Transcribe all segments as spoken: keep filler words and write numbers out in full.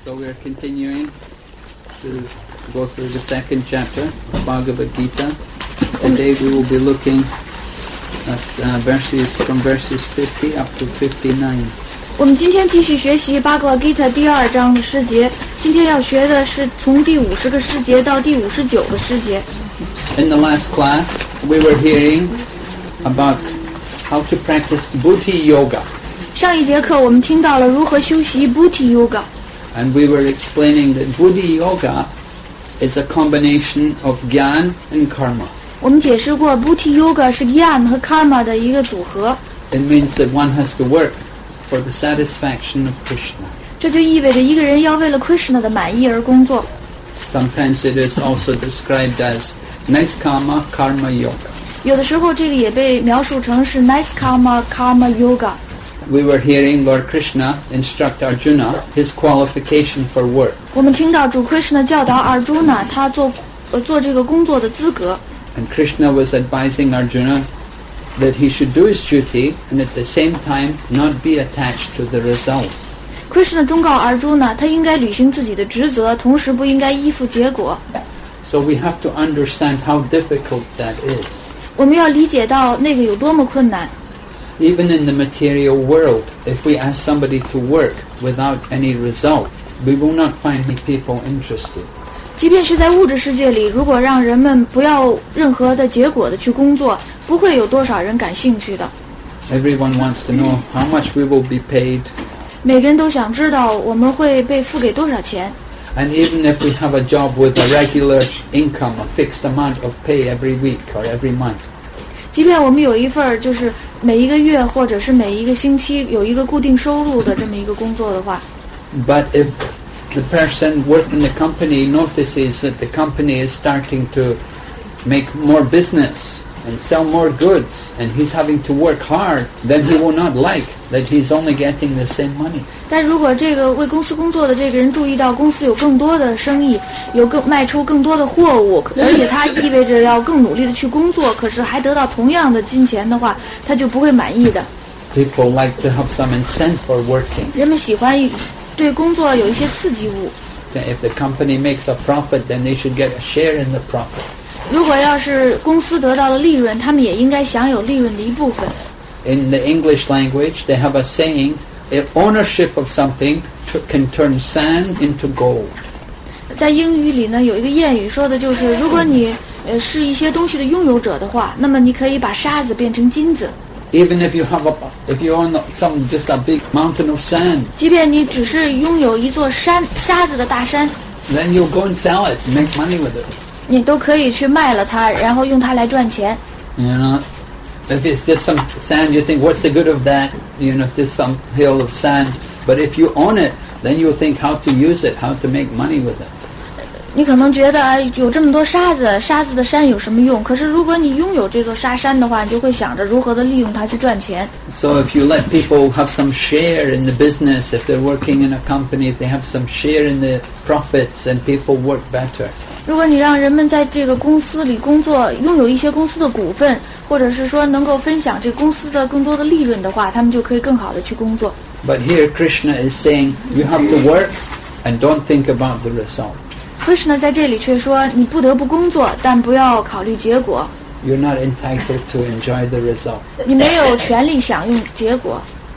So we're continuing to go through the second chapter of Bhagavad Gita. Today we will be looking at uh, verses from verses fifty up to fifty-nine. 我们今天继续学习八卦 Gita 第二章的诗节，今天要学的是从第五十个诗节到第五十九个诗节。 In the last class, we were hearing about how to practice Buddhi Yoga. 上一节课我们听到了如何修习 Buddhi Yoga， And we were explaining that Buddhi Yoga is a combination of Gyan and Karma. 我们解释过 Buddhi Yoga 是 Gyan 和 Karma 的一个组合。 It means that one has to work for the satisfaction of Krishna. 这就意味着一个人要为了 Krishna 的满意而工作。 Sometimes it is also described as Naiskama Karma Yoga. 有的时候这个也被描述成是 Nice Karma Karma Yoga。 We were hearing Lord Krishna instruct Arjuna his qualification for work. 我们听到主 Krishna 教导 Arjuna 他做呃做这个工作的资格。 And Krishna was advising Arjuna that he should do his duty and at the same time not be attached to the result. Krishna 忠告 Arjuna 他应该履行自己的职责，同时不应该依附结果。 So we have to understand how difficult that is. 我们要理解到那个有多么困难。 Even in the material world, if we ask somebody to work without any result, we will not find many people interested. 即便是在物质世界里，如果让人们不要任何的结果的去工作，不会有多少人感兴趣的。 Everyone wants to know how much we will be paid. 每个人都想知道我们会被付给多少钱。 And even if we have a job with a regular income, a fixed amount of pay every week or every month, 即便我们有一份就是每一个月或者是每一个星期有一个固定收入的这么一个工作的话， but if the person working in the company notices that the company is starting to make more business and sell more goods and he's having to work hard, then he will not like that he's only getting the same money. 但如果这个为公司工作的这个人注意到公司有更多的生意，有更卖出更多的货物，而且他意味着要更努力的去工作，可是还得到同样的金钱的话，他就不会满意的。 People like to have some incentive for working. 人们喜欢对工作有一些刺激物。 If the company makes a profit, then they should get a share in the profit. 如果要是公司得到了利润，他们也应该享有利润的一部分。 In the English language, they have a saying, if ownership of something t- can turn sand into gold. 在英语里呢，有一个谚语说的就是，如果你呃是一些东西的拥有者的话，那么你可以把沙子变成金子。 Even if you have a, if you own some just a big mountain of sand, 即便你只是拥有一座山沙子的大山， then you'll go and sell it and make money with it. 你都可以去卖了它，然后用它来赚钱。 You know, if it's just some sand, you think, what's the good of that? You know, it's just some hill of sand. But if you own it, then you'll think how to use it, how to make money with it. 你可能觉得啊，有这么多沙子，沙子的山有什么用？可是如果你拥有这座沙山的话，你就会想着如何的利用它去赚钱。 So if you let people have some share in the business, if they're working in a company, if they have some share in the profits, then people work better. 如果你让人们在这个公司里工作，拥有一些公司的股份，或者是说能够分享这公司的更多的利润的话，他们就可以更好的去工作。 But here Krishna is saying you have to work and don't think about the result. Krishna 在这里却说，你不得不工作，但不要考虑结果。 You're not entitled to enjoy the result. 你没有权利享用结果。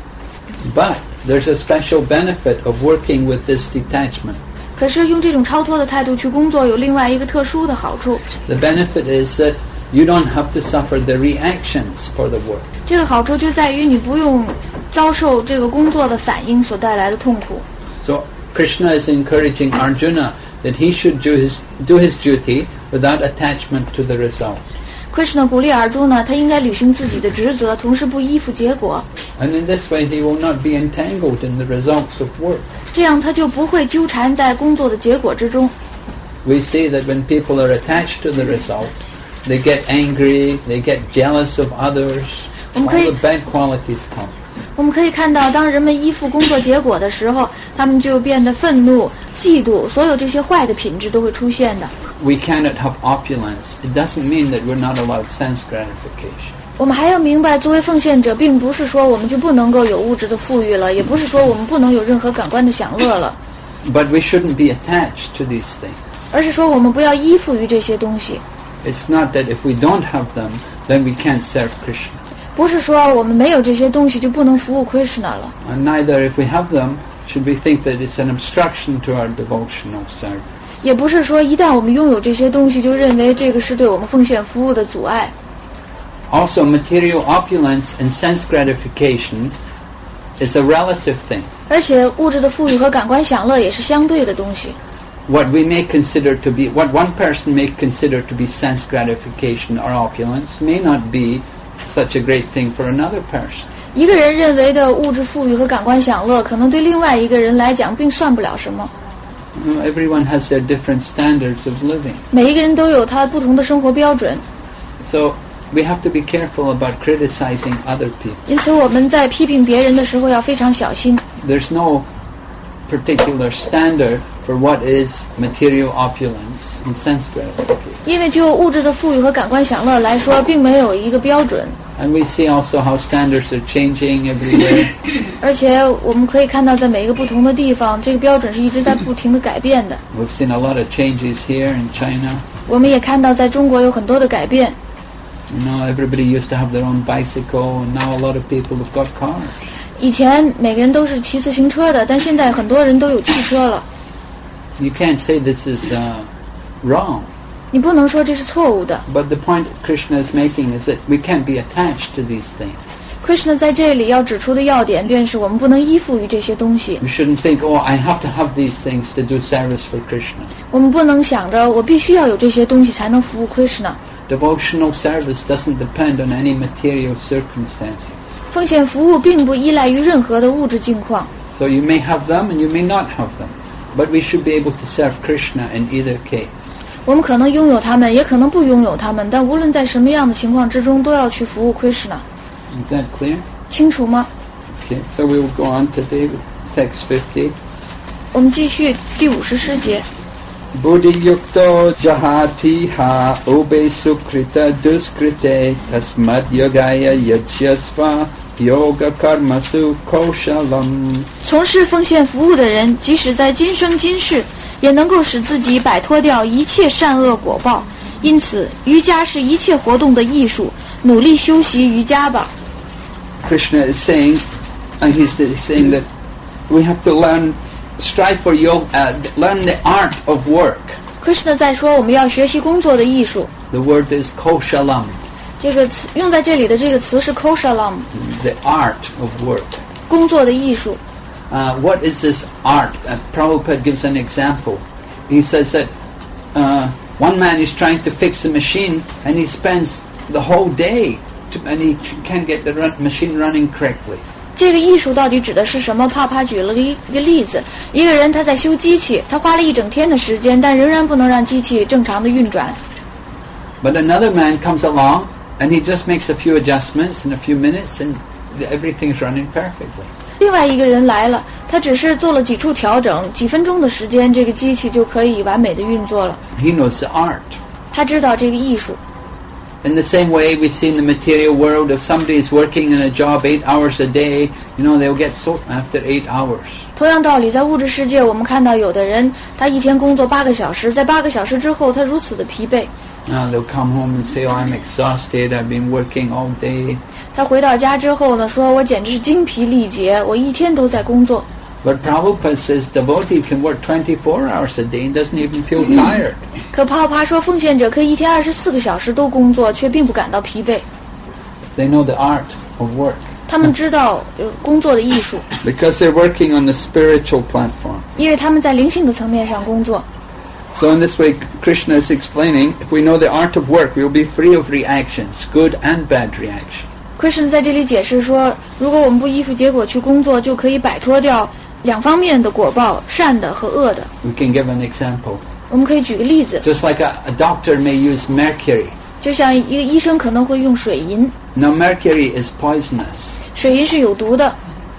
But there's a special benefit of working with this detachment. 可是用这种超脱的态度去工作，有另外一个特殊的好处。 The benefit is that you don't have to suffer the reactions for the work. 这个好处就在于你不用遭受这个工作的反应所带来的痛苦。 So Krishna is encouraging Arjuna that he should do his, do his duty without attachment to the result. Krishna 鼓励Arjuna，他应该履行自己的职责，同时不依附结果。 And in this way he will not be entangled in the results of work. 这样他就不会纠缠在工作的结果之中。 We see that when people are attached to the result, they get angry, they get jealous of others, all the bad qualities come. 我们可以看到，当人们依附工作结果的时候，他们就变得愤怒、嫉妒，所有这些坏的品质都会出现的。 We cannot have opulence. It doesn't mean that we're not allowed sense gratification. 我们还要明白，作为奉献者，并不是说我们就不能够有物质的富裕了，也不是说我们不能有任何感官的享乐了。 But we shouldn't be attached to these things. 而是说我们不要依附于这些东西。 It's not that if we don't have them, then we can't serve Krishna. 不是说我们没有这些东西就不能服务 Krishna 了。 And neither if we have them, should we think that it's an obstruction to our devotional service. 也不是说一旦我们拥有这些东西就认为这个是对我们奉献服务的阻碍。 Also, material opulence and sense gratification is a relative thing. 而且物质的富裕和感官享乐也是相对的东西。 What we may consider to be, what one person may consider to be sense gratification or opulence may not be such a great thing for another person. 一个人认为的物质富裕和感官享乐，可能对另外一个人来讲并算不了什么。 You know, everyone has their different standards of living. 每一个人都有他不同的生活标准。 So we have to be careful about criticizing other people. 因此我们在批评别人的时候要非常小心。 There's no particular standard for what is material opulence and sense gratification. 因为就物质的富裕和感官享乐来说，并没有一个标准。 And we see also how standards are changing everywhere. 而且我们可以看到，在每一个不同的地方，这个标准是一直在不停的改变的。 We've seen a lot of changes here in China. 我们也看到，在中国有很多的改变。 You know, everybody used to have their own bicycle, and now a lot of people have got cars. 以前每个人都是骑自行车的，但现在很多人都有汽车了。 You can't say this is uh, wrong. 你不能说这是错误的。 But the point Krishna is making is that we can't be attached to these things. Krishna 在这里要指出的要点，便是我们不能依附于这些东西。 We shouldn't think, oh, I have to have these things to do service for Krishna. 我们不能想着我必须要有这些东西才能服务 Krishna。 Devotional service doesn't depend on any material circumstances. 奉献服务并不依赖于任何的物质境况。 So you may have them and you may not have them. But we should be able to serve Krishna in either case. 我们可能拥有它们，也可能不拥有它们，但无论在什么样的情况之中，都要去服务 Krishna。 Is that clear? 清楚吗？ Okay, so we will go on today with text fifty. 我们继续第五十诗节。 Buddhi yukto jahati ha ube sukrita duskrite tasmad yogaya yajyasva yoga karmasu koshalam. 从事奉献服务的人，即使在今生今世，也能够使自己摆脱掉一切善恶果报。因此，瑜伽是一切活动的艺术，努力修习瑜伽吧。 Krishna is saying, and he's saying that we have to learn, strive for yoga, uh, learn the art of work. Krishna 在说我们要学习工作的艺术。 The word is koshalam. 这个词用在这里的这个词是 koshalam. The art of work. 工作的艺术。 Uh, what is this art? Uh, Prabhupada gives an example. He says that uh, one man is trying to fix a machine and he spends the whole day to, and he can't get the run, machine running correctly. 这个艺术到底指的是什么？帕帕举了一一个例子，一个人他在修机器，他花了一整天的时间，但仍然不能让机器正常的运转。 But another man comes along and he just makes a few adjustments in a few minutes and everything's running perfectly. 另外一个人来了，他只是做了几处调整，几分钟的时间，这个机器就可以完美的运作了。 He knows the art. 他知道这个艺术。 In the same way, we see in the material world, if somebody is working in a job eight hours a day, you know, they'll get so after eight hours. 同样道理，在物质世界，我们看到有的人，他一天工作八个小时，在八个小时之后，他如此的疲惫。 Now they'll come home and say, "Oh, I'm exhausted. I've been working all day." 他回到家之后呢，说我简直是精疲力竭，我一天都在工作。 But Prabhupada says devotee can work twenty-four hours a day and doesn't even feel tired. 可帕帕说，奉献者可以一天二十四个小时都工作，却并不感到疲惫。 They know the art of work. 他们知道呃工作的艺术。 Because they're working on the spiritual platform. 因为他们在灵性的层面上工作。 So in this way, Krishna is explaining, if we know the art of work, we will be free of reactions, good and bad reaction. Krishna 在这里解释说，如果我们不依附结果去工作，就可以摆脱掉两方面的果报，善的和恶的。 We can give an example. 我们可以举个例子。 Just like a, a doctor may use mercury. 就像一个医生可能会用水银。 Now mercury is poisonous. 水银是有毒的。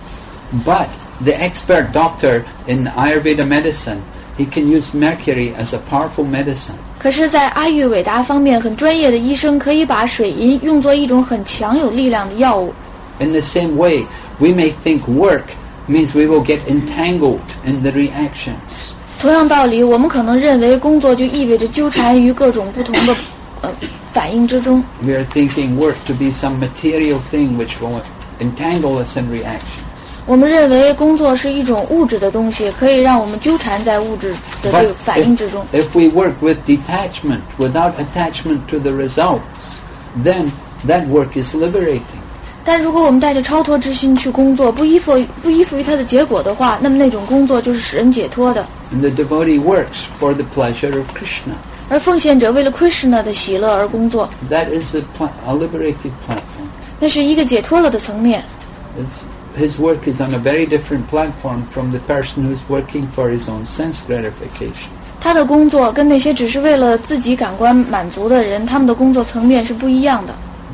But the expert doctor in Ayurveda medicine, he can use mercury as a powerful medicine. 可是在阿育韦达方面很专业的医生可以把水银用作一种很强有力量的药物。 In the same way, we may think work means we will get entangled in the reactions. 同样道理，我们可能认为工作就意味着纠缠于各种不同的呃反应之中。 We are thinking work to be some material thing which will entangle us in reactions. 我们认为工作是一种物质的东西，可以让我们纠缠在物质的这个反应之中。 But if, if we work with detachment, without attachment to the results, then that work is liberating. 但如果我们带着超脱之心去工作，不依附不依附于它的结果的话，那么那种工作就是使人解脱的。 And the devotee works for the pleasure of Krishna. 而奉献者为了 Krishna 的喜乐而工作， That is a, pla- a liberated platform. 那是一个解脱了的层面。 It's, his work is on a very different platform from the person who's working for his own sense gratification. 他的工作跟那些只是为了自己感官满足的人，他们的工作层面是不一样的。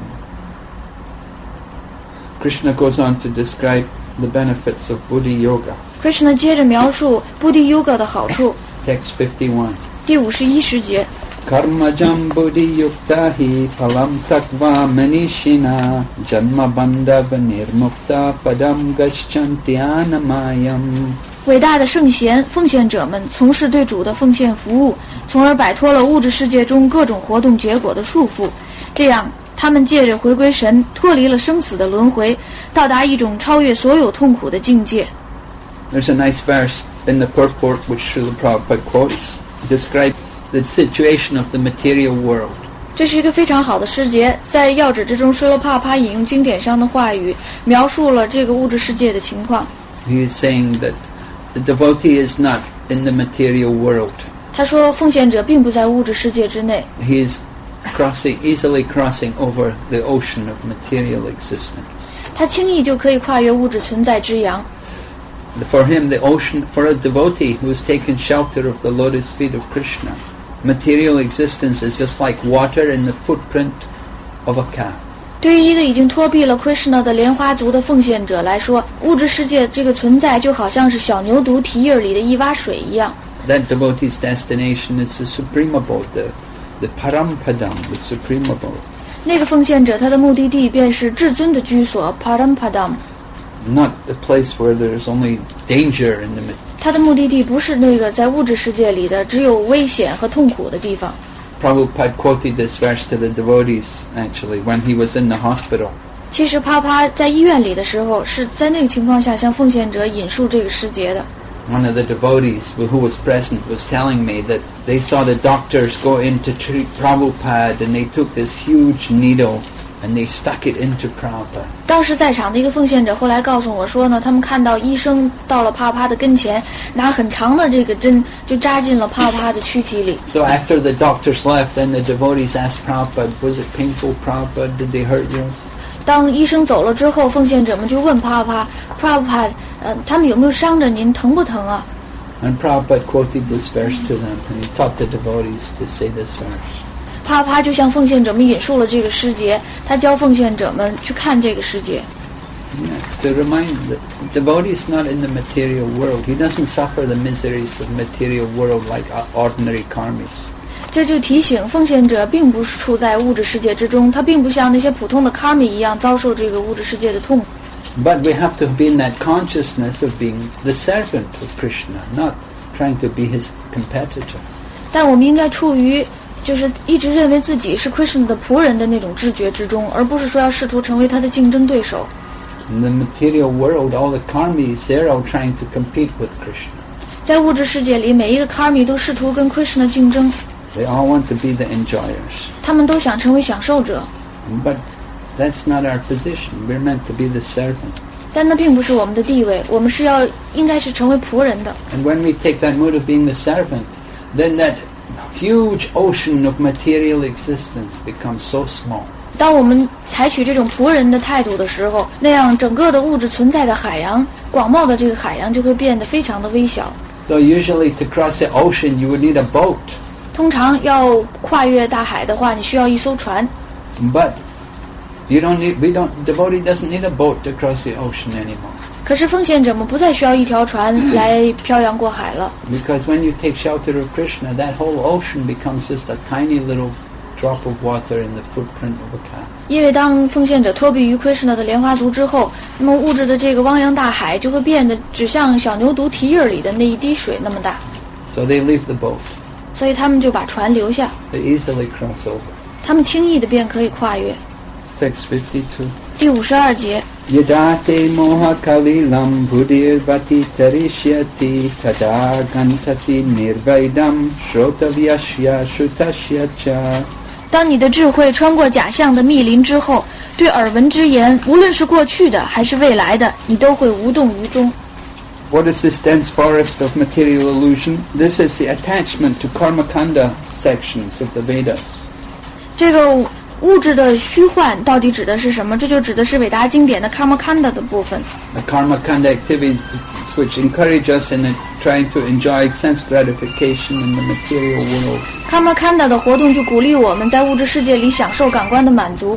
Krishna goes on to describe the benefits of Buddhi Yoga. Krishna 接着描述 Buddhi Yoga 的好处。 Text fifty-one. 第五十一时节 Karmajam buddhi yukta hi palam takva manishina janma bandhav nirmukta padam gacchanti anamayam. 伟大的圣贤奉献者们从事对主的奉献服务，从而摆脱了物质世界中各种活动结果的束缚，这样他们借着回归神，脱离了生死的轮回，到达一种超越所有痛苦的境界。 There's a nice verse in the purport which Srila Prabhupada quotes, describe the situation of the material world. 这是一个非常好的诗节，在要旨之中，舍罗帕帕引用经典上的话语，描述了这个物质世界的情况。 He is saying that the devotee is not in the material world. 他说，奉献者并不在物质世界之内， He is crossing, easily crossing over the ocean of material existence. 他轻易就可以跨越物质存在之洋。 For him, the ocean, for a devotee who has taken shelter of the lotus feet of Krishna, material existence is just like water in the footprint of a calf. 对于一个已经脱避了 Krishna 的莲花族的奉献者来说，物质世界这个存在就好像是小牛犊蹄印里的一洼水一样。 That devotee's destination is the supreme abode, the, the parampadam, the supreme abode. 那个奉献者他的目的地便是至尊的居所 Parampadam。 Not the place where there's only danger in the... 他的目的地不是那个在物质世界里的只有危险和痛苦的地方。 Prabhupada quoted this verse to the devotees, actually, when he was in the hospital. 其实帕帕在医院里的时候，是在那个情况下向奉献者引述这个诗节的。 One of the devotees who was present was telling me that they saw the doctors go in to treat Prabhupada and they took this huge needle and they stuck it into Prabhupada. 当时在场的一个奉献者后来告诉我说呢，他们看到医生到了帕帕的跟前，拿很长的这个针就扎进了帕帕的躯体里。 So after the doctors left, then the devotees asked Prabhupada, was it painful, Prabhupada? Did they hurt you? 当医生走了之后，奉献者们就问帕帕 Prabhupada， 呃，他们有没有伤着您，疼不疼啊？ And Prabhupada quoted this verse to them and he taught the devotees to say this verse. 帕帕就向奉献者们引述了这个诗节，他教奉献者们去看这个诗节。 Yeah, to remind that the devotee is not in the material world. He doesn't suffer the miseries of the material world like ordinary karmis. 这就提醒奉献者并不是处在物质世界之中，他并不像那些普通的 karmi 一样遭受这个物质世界的痛苦。 But we have to be in that consciousness of being the servant of Krishna, not trying to be his competitor. 但我们应该处于就是一直认为自己是 Krishna 的仆人的那种知觉之中，而不是说要试图成为他的竞争对手。 In the material world, all the karmis, they're all trying to compete with Krishna. 在物质世界里，每一个 karmi 都试图跟 Krishna 竞争， They all want to be the enjoyers. 他们都想成为享受者， But that's not our position. We're meant to be the servant. 但那并不是我们的地位，我们是要应该是成为仆人的。 And when we take that mood of being the servant, then that huge ocean of material existence becomes so small. 当我们采取这种仆人的态度的时候，那样整个的物质存在的海洋，广袤的这个海洋就会变得非常的微小。 So usually to cross the ocean, you would need a boat. 通常要跨越大海的话，你需要一艘船。 But you don't need, we don't, devotee doesn't need a boat to cross the ocean anymore. 可是奉献者们不再需要一条船来漂洋过海了， Because when you take shelter of Krishna, that whole ocean becomes just a tiny little drop of water in the footprint of a calf. 因为当奉献者脱避于 Krishna 的莲花足之后，那么物质的这个汪洋大海就会变得只像小牛犊蹄印里的那一滴水那么大。 So they leave the boat. 所以他们就把船留下。 They easily cross over. 他们轻易的便可以跨越。 Text fifty-two. 第五十二节。 Yadate moha kalilam buddhir vati tarishyati tada gantasi nirvaidam shrotavyashya shrutashya cha. 当你的智慧穿过假象的密林之后，对耳闻之言，无论是过去的还是未来的，你都会无动于衷。 What is this dense forest of material illusion? This is the attachment to karmakanda sections of the Vedas. 这个物质的虚幻到底指的是什么？这就指的是伟大经典的 karmakanda 的部分。 The karmakanda activities which encourage us in trying to enjoy sense gratification in the material world. karmakanda 的活动就鼓励我们在物质世界里享受感官的满足。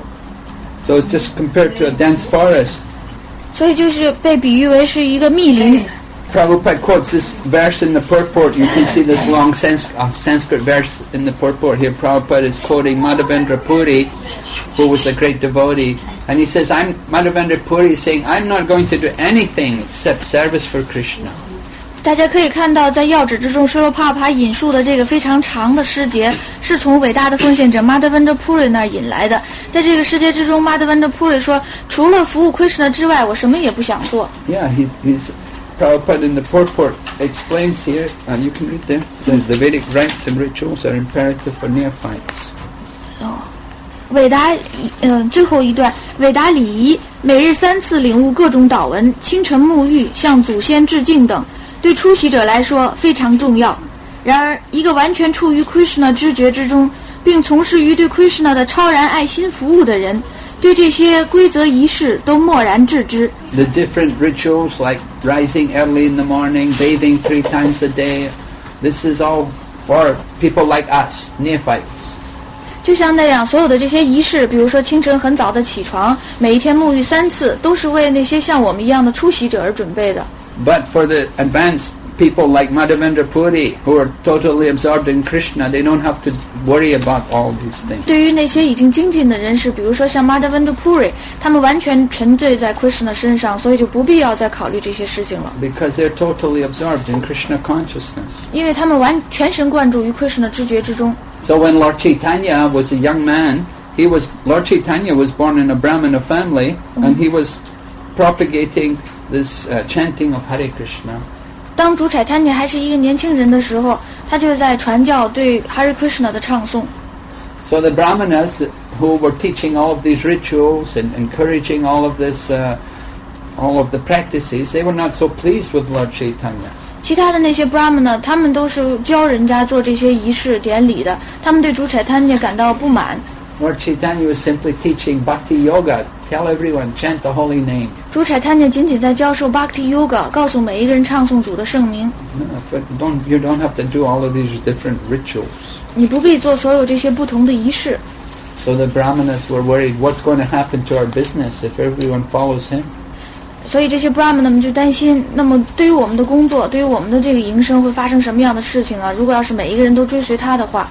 So it's just compared to a dense forest. 所以就是被比喻为是一个密林。 Prabhupada quotes this verse in the purport. You can see this long Sans- uh, Sanskrit verse in the purport here. Prabhupada is quoting Madhavendra Puri, who was a great devotee. And he says, I'm Madhavendra Puri is saying, I'm not going to do anything except service for Krishna. 大家可以看到，在要旨之中，施罗帕帕引述的这个非常长的诗节，是从伟大的奉献者 Madhavendra Puri 那儿引来的。在这个诗节之中 ，Madhavendra Puri 说：“除了服务 Krishna 之外，我什么也不想做。” Yeah, he, he's Prabhupada in the purport explains here. Uh, you can read there. The, the Vedic rites and rituals are imperative for neophytes. 哦，伟达，嗯、呃，最后一段，伟达礼仪，每日三次领悟各种祷文，清晨沐浴，向祖先致敬等。对出席者来说非常重要。然而，一个完全处于 Krishna 知觉之中，并从事于对 Krishna 的超然爱心服务的人，对这些规则仪式都漠然置之。 The different rituals like rising early in the morning, bathing three times a day, this is all for people like us, neophytes. 就像那样，所有的这些仪式，比如说清晨很早的起床，每一天沐浴三次，都是为那些像我们一样的出席者而准备的。 But for the advanced people like Madhavendra Puri, who are totally absorbed in Krishna, they don't have to worry about all these things. 对于那些已经精进的人士，比如说像 Madhavendra Puri， 他们完全沉醉在 Krishna 身上，所以就不必要再考虑这些事情了。 Because they're totally absorbed in Krishna consciousness. 因为他们完全神贯注于 Krishna 知觉之中。 So when Lord Chaitanya was a young man, he was Lord Chaitanya was born in a Brahmana family, mm-hmm. and he was propagating this uh, chanting of Hare Krishna. 当主彩贪尼还是一个年轻人的时候，他就在传教对 Hare Krishna 的唱诵。 So the Brahmanas who were teaching all of these rituals and encouraging all of this, uh, all of the practices, they were not so pleased with Lord Chaitanya. 其他的那些 Brahmana， 他们都是教人家做这些仪式典礼的，他们对主彩贪尼感到不满。 Lord Chaitanya was simply teaching Bhakti Yoga. Tell everyone, chant the holy name. 主彩贪尼仅仅在教授 Bhakti Yoga， 告诉每一个人唱诵主的圣名。 No, don't, you don't have to do all of these different rituals. 你不必做所有这些不同的仪式。 So the Brahmanas were worried, what's going to happen to our business if everyone follows him? 所以这些 Brahmana 们就担心，那么对于我们的工作，对于我们的这个营生会发生什么样的事情啊？如果要是每一个人都追随他的话。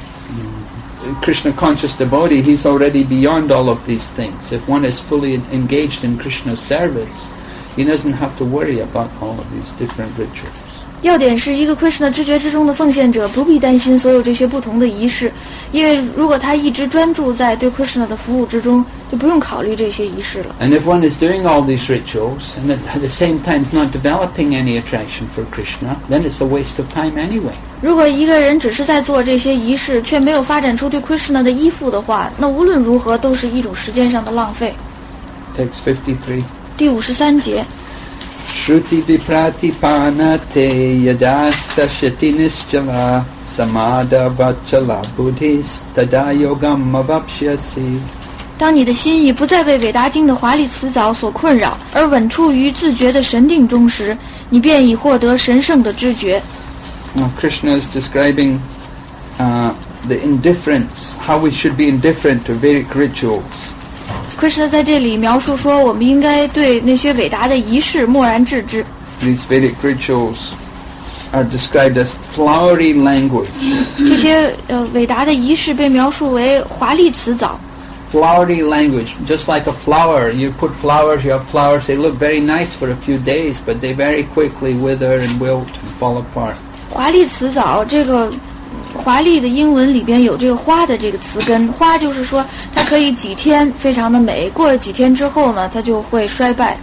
Krishna conscious devotee, he's already beyond all of these things. If one is fully engaged in Krishna's service, he doesn't have to worry about all of these different rituals. 要点是一个 Krishna 知觉之中的奉献者不必担心所有这些不同的仪式，因为如果他一直专注在对 Krishna 的服务之中，就不用考虑这些仪式了。 And if one is doing all these rituals and at the same time not developing any attraction for Krishna, then it's a waste of time anyway. 如果一个人只是在做这些仪式，却没有发展出对 Krishna 的依附的话，那无论如何都是一种时间上的浪费。 Text fifty-three. 第五十三节。 Shruti vipratipanate yadastashyati nischala samada vachala buddhis tada yogam avapshyasi. 当你的心意不再被韦达经的华丽辞藻所困扰，而稳处于自觉的神定中时，你便已获得神圣的知觉。 Now, Krishna is describing uh, the indifference, how we should be indifferent to Vedic rituals. Krishna 在这里描述说，我们应该对那些伟大的仪式漠然置之。 These Vedic rituals are described as flowery language. 这些呃伟大的仪式被描述为华丽辞藻。 flowery language, just like a flower. You put flowers, you have flowers, they look very nice for a few days, but they very quickly wither and wilt and fall apart. 华丽辞藻，这个华丽的英文里边有这个花的这个词根，花就是说它可以几天非常的美，过了几天之后呢，它就会衰败。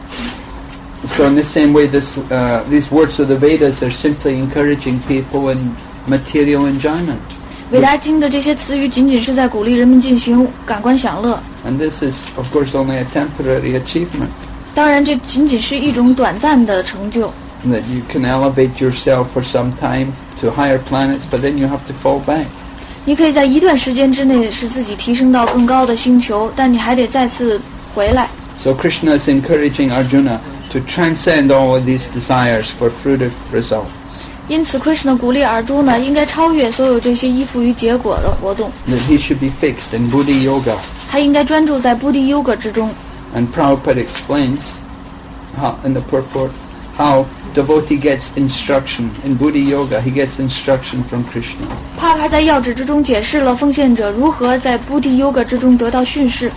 So in the same way, this, uh, these words of the Vedas are simply encouraging people in material enjoyment. 维达经的这些词语仅仅是在鼓励人们进行感官享乐。 And this is, of course, only a temporary achievement. 当然，这仅仅是一种短暂的成就。 That you can elevate yourself for some time to higher planets, but then you have to fall back. 你可以在一段时间之内使自己提升到更高的星球，但你还得再次回来。 So Krishna is encouraging Arjuna to transcend all of these desires for fruitive results. 因此 Krishna 鼓励尔朱呢，应该超越所有这些依附于结果的活动。 That he should be fixed in Buddhi Yoga. 他应该专注在 Buddhi Yoga 之中。 And Prabhupada explains how, in the purport, how devotee gets instruction in Buddhi Yoga. He gets instruction from Krishna. 帕帕在要旨之中解释了奉献者如何在 Buddhi Yoga 之中得到训示。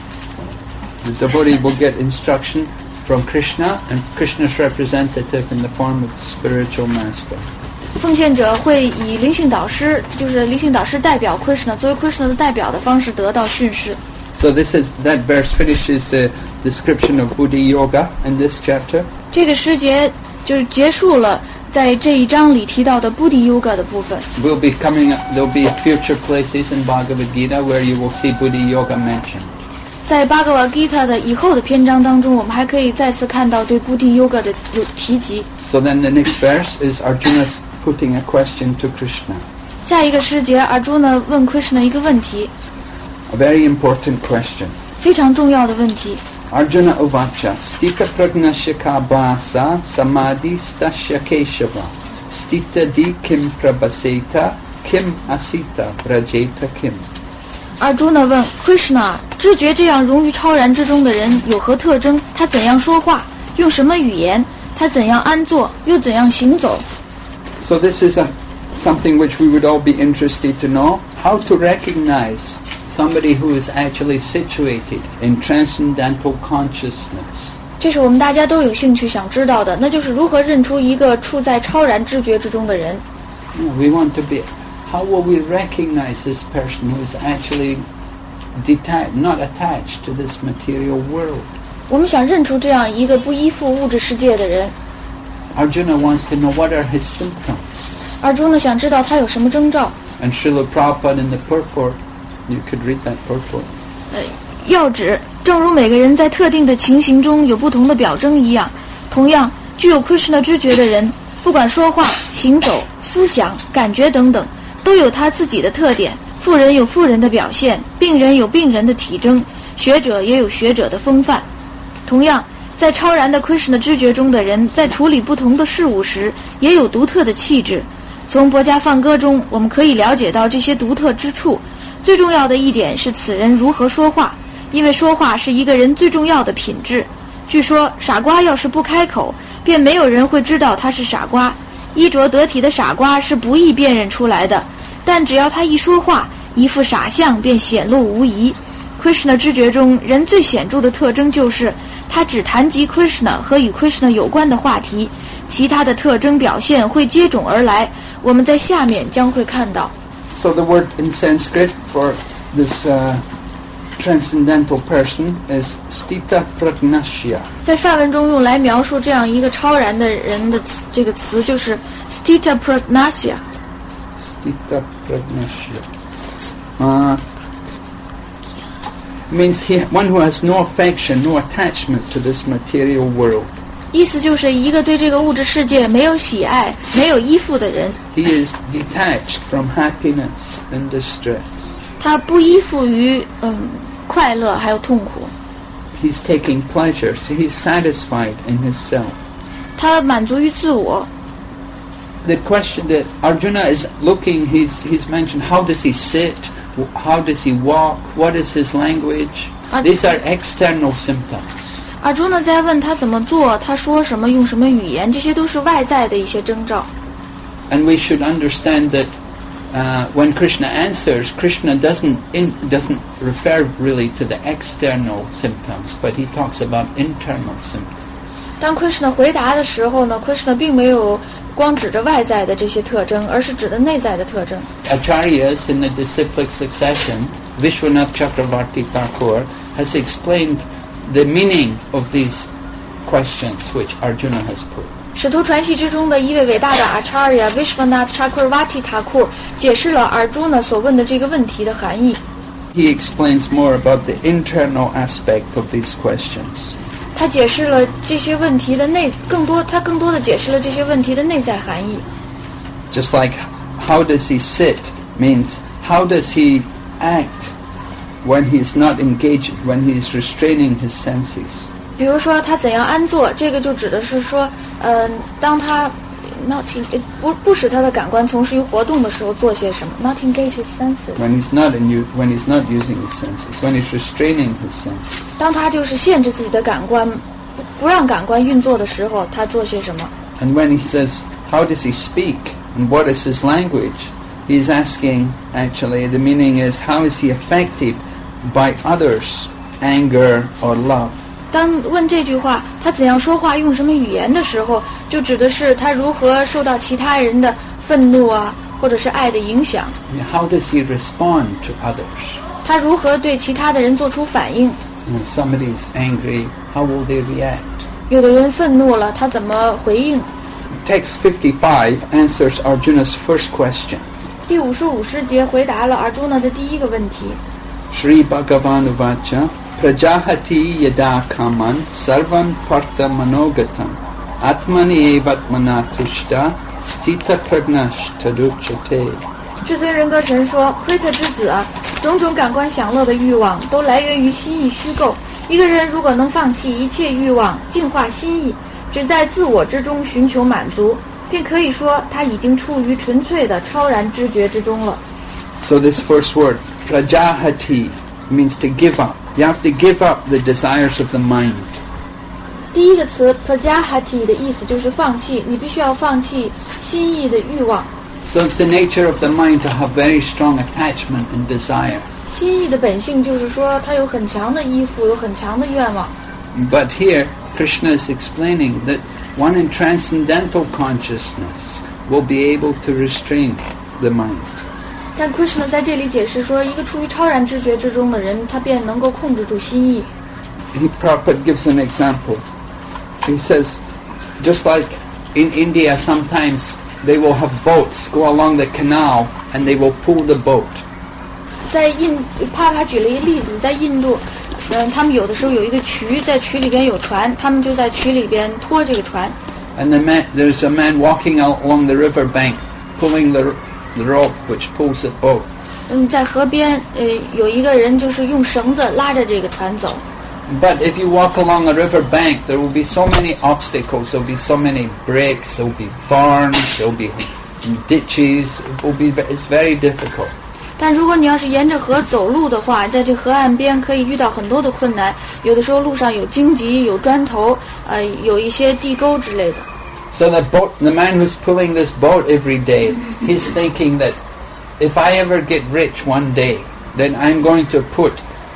The devotee will get instruction from Krishna and Krishna's representative in the form of the spiritual master. 奉献者会以灵性导师，就是灵性导师代表 Krishna， 作为 Krishna 的代表的方式得到训示。 So this is that verse finishes the description of Buddhi Yoga in this chapter. 这个诗节就是结束了在这一章里提到的 Buddhi Yoga 的部分。 We'll be coming up, there'll be future places in Bhagavad Gita where you will see Buddhi Yoga mentioned. 在巴格瓦 Gita 的以后的篇章当中，我们还可以再次看到对 Buddhi Yoga 的有提及。 So then the next verse is Arjuna's putting a question to Krishna. 下一个诗节，尔朱呢问 Krishna 一个问题， A very important question. 非常重要的问题。 Arjuna uvacha stita pragnasya bhasa samadhi stasya keshava stita di kim prabhaseta kim asita brajeta kim. 尔朱呢问 Krishna， 知觉这样融于超然之中的人有何特征？他怎样说话？用什么语言？他怎样安坐？又怎样行走？ So this is a, something which we would all be interested to know, how to recognize somebody who is actually situated in transcendental consciousness. 这是我们大家都有兴趣想知道的，那就是如何认出一个处在超然知觉之中的人。 We want to be, how will we recognize this person who is actually detached, not attached to this material world? 我们想认出这样一个不依附物质世界的人。 Arjuna wants to know what are his symptoms. 尔朱呢想知道他有什么征兆。 And Srila Prabhupada in the purport, you could read that purport. 呃，要旨，正如每个人在特定的情形中有不同的表征一样，同样具有 Krishna 知觉的人，不管说话、行走、思想、感觉等等，都有他自己的特点。富人有富人的表现，病人有病人的体征，学者也有学者的风范。同样，在超然的 Krishna 知觉中的人，在处理不同的事物时，也有独特的气质。从博家梵歌中，我们可以了解到这些独特之处。最重要的一点是此人如何说话，因为说话是一个人最重要的品质。据说，傻瓜要是不开口，便没有人会知道他是傻瓜。衣着得体的傻瓜是不易辨认出来的，但只要他一说话，一副傻相便显露无遗。Krishna 知觉中人最显著的特征就是他只谈及 Krishna 和与 Krishna 有关的话题，其他的特征表现会接踵而来，我们在下面将会看到。 So the word in Sanskrit for this uh, transcendental person is stita pragnasya. 在梵文中用来描述这样一个超然的人的词，这个词就是 stita pragnasya. Stita pragnasya. Uh, means he, one who has no affection, no attachment to this material world. 意思就是一个对这个物质世界没有喜爱、没有依附的人。 He is detached from happiness and distress. 他不依附于嗯快乐还有痛苦。 He's taking pleasure, so he's satisfied in himself. 他满足于自我。 The question that Arjuna is looking, he's, he's mentioned, how does he sit? How does he walk? What is his language? These are external symptoms. 尔朱呢在问他怎么做，他说什么，用什么语言，这些都是外在的一些征兆。 And we should understand that uh, when Krishna answers, Krishna doesn't in, doesn't refer really to the external symptoms, but he talks about internal symptoms. 当 Krishna 回答的时候呢 ，Krishna 并没有光指着外在的这些特征，而是指的内在的特征。 Acharyas in the disciplic succession, Vishwanath Chakravarti Thakur has explained the meaning of these questions which Arjuna has put. 使徒传系之中的一位伟大的 Acharya Vishwanath Chakravarti Thakur 解释了 Arjuna 所问的这个问题的含义。 He explains more about the internal aspect of these questions. 他解释了这些问题的内更多，他更多的解释了这些问题的内在含义。 Just like how does he sit means how does he act when he's not engaged, when he's restraining his senses. 比如说他怎样安坐，这个就指的是说，呃，当他 not in, 不不使他的感官从事于活动的时候做些什么 ，not engage his senses. When he's not in you, when he's not using his senses, when he's restraining his senses. 当他就是限制自己的感官，不不让感官运作的时候，他做些什么 And when he says, how does he speak and what is his language, he's asking, actually, the meaning is how is he affected by others, anger or love. 当问这句话，他怎样说话，用什么语言的时候，就指的是他如何受到其他人的愤怒啊，或者是爱的影响。 How does he respond to others? 他如何对其他的人做出反应？ If somebody is angry, how will they react? 有的人愤怒了，他怎么回应？ Text fifty-five answers Arjuna's first question. 第五十五诗节回答了 Arjuna 的第一个问题。 Shri Bhagavan Uvacha Prajahati yada kaman sarvan parta manogatam atmani evatmana tushta stita pragnash taduchate. 至尊人格神说 Prita 之子啊，种种感官享乐的欲望都来源于心意虚构。一个人如果能放弃一切欲望，净化心意，只在自我之中寻求满足，便可以说他已经处于纯粹的超然知觉之中了。 So this first word, prajahati, means to give up. You have to give up the desires of the mind. 第一个词 prajahati 的意思就是放弃，你必须要放弃心意的欲望。 So it's the nature of the mind to have very strong attachment and desire. 心意的本性就是说，它有很强的依附，有很强的愿望。 But here, Krishna is explaining that one in transcendental consciousness will be able to restrain the mind. 但 Krishna 在这里解释说，一个处于超然知觉之中的人，他便能够控制住心意。 He Prabhupada gives an example. He says, just like in India sometimes they will have boats go along the canal and they will pull the boat. 在印帕帕举了一个例子，在印度，嗯，他们有的时候有一个渠，在渠里边有船，他们就在渠里边拖这个船。 And the man, there's a man walking along the river bank pulling the, the rope which pulls the boat. 嗯，在河边，呃，有一个人就是用绳子拉着这个船走。 But if you walk along a river bank, there will be so many obstacles. There will be so many breaks. There will be thorns. There will be ditches. It will be. It's very difficult. 但如果你要是沿着河走路的话，在这河岸边可以遇到很多的困难，有的时候路上有荆棘、有砖头，呃，有一些地沟之类的。 So the boat, the man who's pulling this boat every day, he's thinking that if I ever get rich one day, then I'm going to put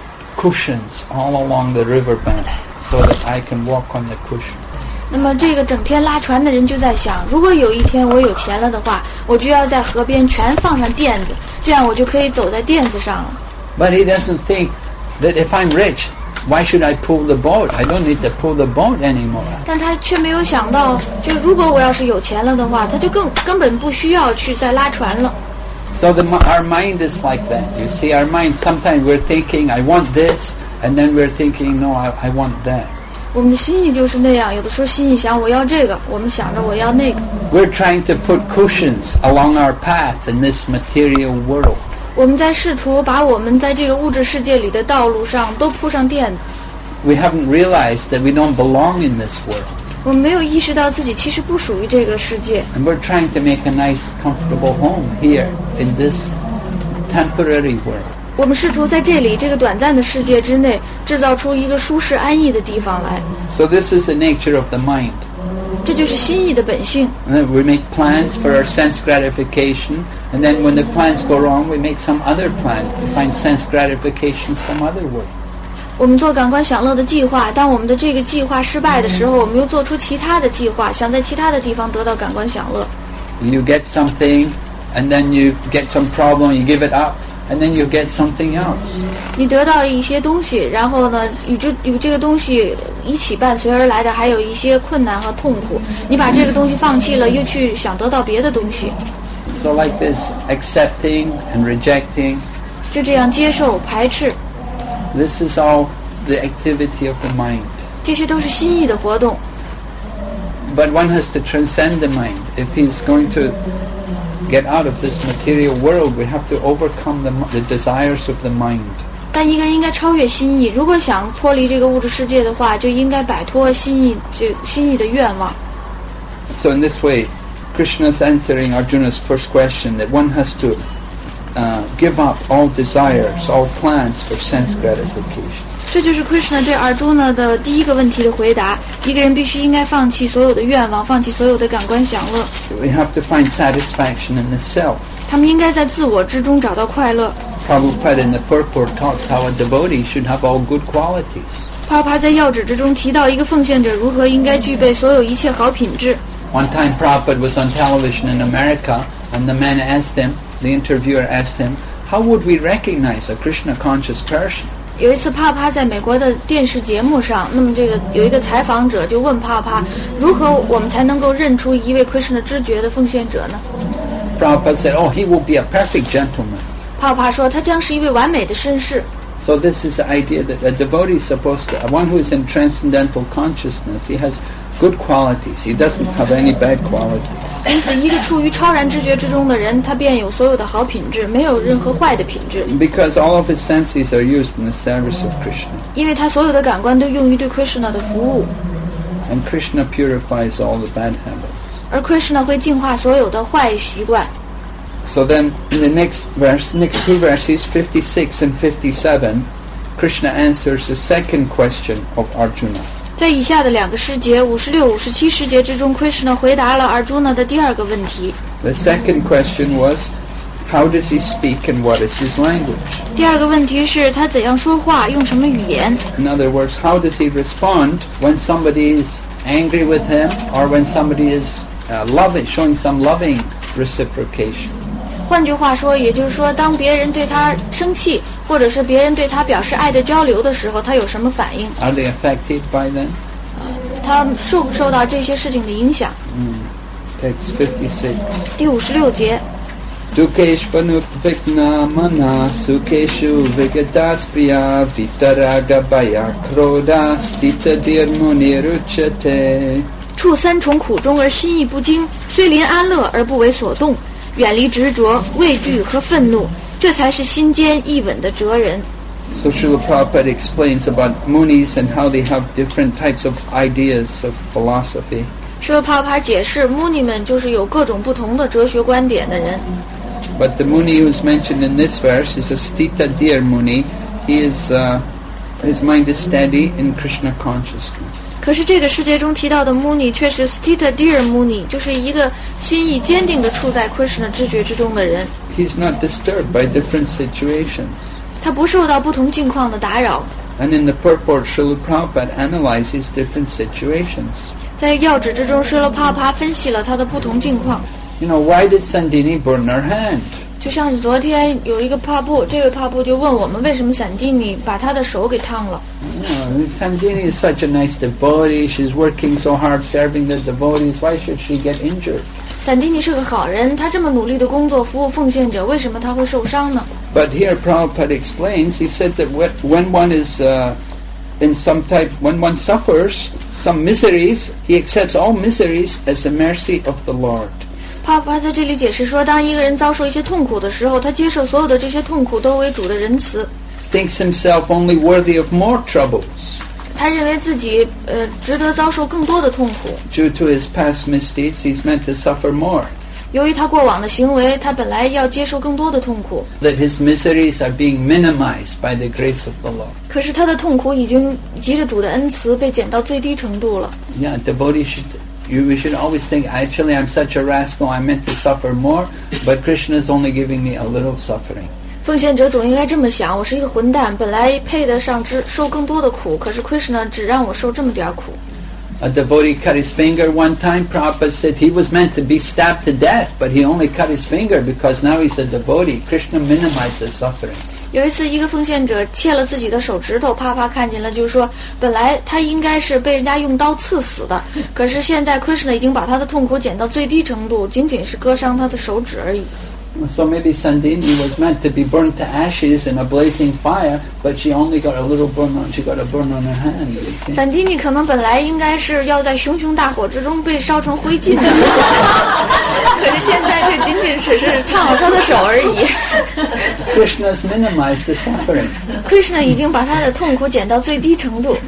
cushions all along the riverbank so that I can walk on the cushion. 那么这个整天拉船的人就在想，如果有一天我有钱了的话，我就要在河边全放上垫子，这样我就可以走在垫子上了。 But he doesn't think that if I'm rich, why should I pull the boat? I don't need to pull the boat anymore. 但他却没有想到，就如果我要是有钱了的话，他就更根本不需要去再拉船了。 So the, our mind is like that. You see, our mind, sometimes we're thinking, I want this, and then we're thinking, no, I, I want that. 我们的心意就是那样，有的时候心意想我要这个，我们想着我要那个。 We're trying to put cushions along our path in this material world. 我们在试图把我们在这个物质世界里的道路上都铺上垫子。 We haven't realized that we don't belong in this world. 我们没有意识到自己其实不属于这个世界。 And we're trying to make a nice, comfortable home here in this temporary world. 我们试图在这里这个短暂的世界之内制造出一个舒适安逸的地方来。 So this is the nature of the mind. 这就是心意的本性。 And then we make plans for our sense gratification, and then when the plans go wrong, we make some other plan to find sense gratification some other way. 我们做感官享乐的计划，当我们的这个计划失败的时候，我们又做出其他的计划，想在其他的地方得到感官享乐。 You get something, and then you get some problem, you give it up, and then you get something else. 你得到一些东西，然后呢，与这与这个东西一起伴随而来的还有一些困难和痛苦。你把这个东西放弃了，又去想得到别的东西。 So like this, accepting and rejecting. 就这样接受、排斥。 This is all the activity of the mind. 这些都是心意的活动。 But one has to transcend the mind. If he's going to get out of this material world, we have to overcome the, the desires of the mind. 但一个人应该超越心意，如果想脱离这个物质世界的话，就应该摆脱心意这心意的愿望。 So in this way, Krishna is answering Arjuna's first question that one has to uh, give up all desires, all plans for sense gratification. 这就是 Krishna 对 Arjuna 的第一个问题的回答。一个人必须应该放弃所有的愿望，放弃所有的感官享乐。 We have to find satisfaction in the self. 他们应该在自我之中找到快乐。 Prabhupada in the purport talks how a devotee should have all good qualities. 帕帕在要旨之中提到一个奉献者如何应该具备所有一切好品质。 One time Prabhupada was on television in America, and the man asked him, the interviewer asked him, how would we recognize a Krishna conscious person? 有一次帕帕在美国的电视节目上，那么这个有一个采访者就问帕帕，如何我们才能够认出一位 Krishna 知觉的奉献者呢？ Prabhupada said, oh, he will be a perfect gentleman. 帕帕说他将是一位完美的绅士。 So this is the idea that a devotee is supposed to, one who is in transcendental consciousness, he has good qualities. He doesn't have any bad qualities. 因此，一个处于超然知觉之中的人，他便有所有的好品质，没有任何坏的品质。 Because all of his senses are used in the service of Krishna. 因为他所有的感官都用于对 Krishna 的服务。 And Krishna purifies all the bad habits. 而 Krishna 会净化所有的坏习惯。 So then, in the next verse, next two verses, fifty-six and fifty-seven, Krishna answers the second question of Arjuna. 在以下的两个诗节五十六、五十七诗节之中 ，Krishna 回答了 Arjuna 的第二个问题。 The second question was, how does he speak and what is his language? 第二个问题是他怎样说话，用什么语言 In other words, how does he respond when somebody is angry with him or when somebody is uh, loving, showing some loving reciprocation? 换句话说，也就是说，当别人对他生气，或者是别人对他表示爱的交流的时候，他有什么反应？ Are they affected by them? 他受不受到这些事情的影响？ Mm. Text fifty-six. 第五十六节。 Dukeshvanupvikna mana sukeshu vigadaspiya vitaragabaya kroda stita dirmuniruchate. 处三重苦中而心意不惊，虽临安乐而不为所动，远离执着、畏惧和愤怒，这才是心坚意稳的哲人。 So Srila Prabhupada explains about munis and how they have different types of ideas of philosophy. 说帕帕解释，muni们就是有各种不同的哲学观点的人。 But the muni who's mentioned in this verse is a Stita Dhir Muni. He is, uh, his mind is steady in Krishna consciousness. 可是这个世界中提到的 muni 却是 Stita Dhir Muni， 就是一个心意坚定地处在 Krishna 知觉之中的人。 He's not disturbed by different situations. 他不受到不同境况的打扰。 And in the purport, Srila Prabhupada analyzes different situations. 在要旨之中，舍罗帕帕分析了他的不同境况。 You know, why did Sandini burn her hand? 就像是昨天有一个帕布，这位帕布就问我们为什么散蒂尼把他的手给烫了。 Oh, Sandini is such a nice devotee. She's working so hard serving the devotees. Why should she get injured? 散蒂尼是个好人，他这么努力的工作，服务奉献者，为什么他会受伤呢？ But here Prabhupada explains, he said that when one is uh, in some type, when one suffers some miseries, he accepts all miseries as the mercy of the Lord. 帕帕在这里解释说，当一个人遭受一些痛苦的时候，他接受所有的这些痛苦都为主的仁慈。 Thinks himself only worthy of more troubles. 他认为自己呃值得遭受更多的痛苦。 Due to his past misdeeds, he's meant to suffer more. 由于他过往的行为，他本来要接受更多的痛苦。 That his miseries are being minimized by the grace of the Lord. 可是他的痛苦已经藉着主的恩慈被减到最低程度了。 Yeah, devotee should you, we should always think, actually I'm such a rascal, I'm meant to suffer more, but Krishna is only giving me a little suffering. 奉献者总应该这么想，我是一个混蛋，本来配得上之受更多的苦，可是 Krishna 只让我受这么点苦。 A devotee cut his finger one time. Prabhupada said he was meant to be stabbed to death, but he only cut his finger because now he's a devotee. Krishna minimizes suffering. 有一次，一个奉献者切了自己的手指头，啪啪看见了，就是说，本来他应该是被人家用刀刺死的，可是现在 Krishna 已经把他的痛苦减到最低程度，仅仅是割伤他的手指而已。 So maybe Sandini was meant to be burned to ashes in a blazing fire, but she only got a little burn on. She got a burn on her hand. 散迪尼可能本来应该是要在熊熊大火之中被烧成灰烬的，可是现在这仅仅只是烫了他的手而已。 Krishna's minimized the suffering. Krishna 已经把他的痛苦减到最低程度。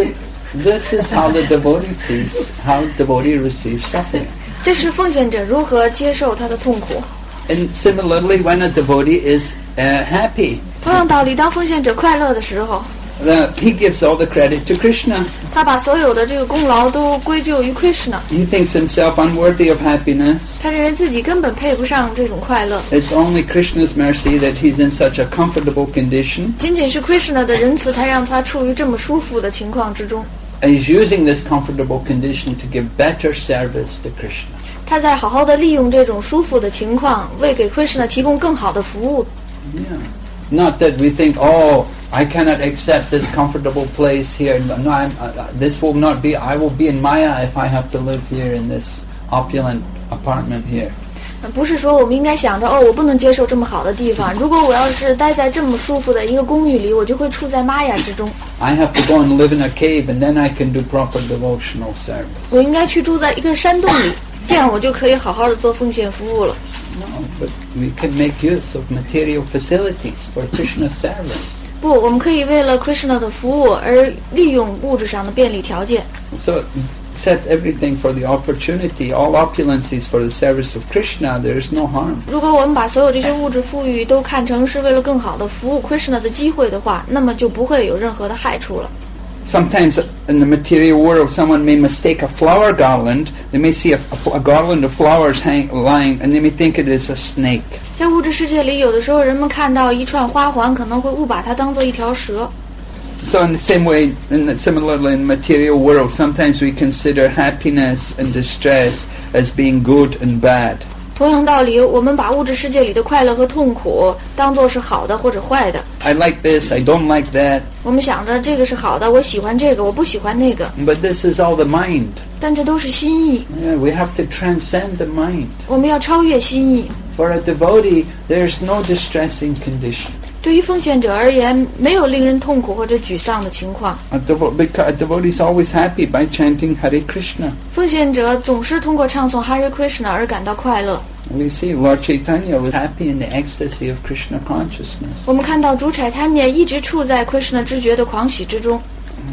This is how the devotee sees how devotee receives suffering. 这是奉献者如何接受他的痛苦。 And similarly, when a devotee is uh, happy, 同样道理，当奉献者快乐的时候， the, he gives all the credit to Krishna. 他把所有的这个功劳都归咎于 Krishna. He thinks himself unworthy of happiness. 他认为自己根本配不上这种快乐。 It's only Krishna's mercy that he's in such a comfortable condition. 仅仅是 Krishna 的仁慈，才让他处于这么舒服的情况之中。 And he's using this comfortable condition to give better service to Krishna. 他在好好的利用这种舒服的情况，为给 Krishna 提供更好的服务。 Yeah. Not that we think, oh, I cannot accept this comfortable place here. No, I'm, uh, this will not be. I will be in Maya if I have to live here in this opulent apartment here. 不是说我们应该想着哦，我不能接受这么好的地方。如果我要是待在这么舒服的一个公寓里，我就会处在玛雅之中。 I have to go and live in a cave, and then I can do proper devotional service. 我应该去住在一个山洞里。 这样我就可以好好的做奉献服务了。 No, but we can make use of material facilities for Krishna's service. 不，我们可以为了 Krishna 的服务而利用物质上的便利条件。 So set everything for the opportunity, all opulences for the service of Krishna. There is no harm. 如果我们把所有这些物质富裕都看成是为了更好的服务 Krishna 的机会的话，那么就不会有任何的害处了。 Sometimes in the material world, someone may mistake a flower garland. They may see a, a, a garland of flowers hang, lying, and they may think it is a snake. 在物质世界里，有的时候人们看到一串花环，可能会误把它当做一条蛇。 So in the same way, in the, similarly in the material world, sometimes we consider happiness and distress as being good and bad. 同样道理，我们把物质世界里的快乐和痛苦当作是好的或者坏的。 I like this, I don't like that. 我们想着这个是好的，我喜欢这个，我不喜欢那个。 But this is all the mind. 但这都是心意。 Yeah, we have to transcend the mind. 我们要超越心意。 For a devotee, there's no distressing condition. 对于奉献者而言，没有令人痛苦或者沮丧的情况。 A, devo- because a devotee is always happy by chanting Hare Krishna. 奉献者总是通过唱诵 Hare Krishna 而感到快乐。 We see Lord Chaitanya was happy in the ecstasy of Krishna consciousness. 我们看到主柴贪念一直处在 Krishna 知觉的狂喜之中。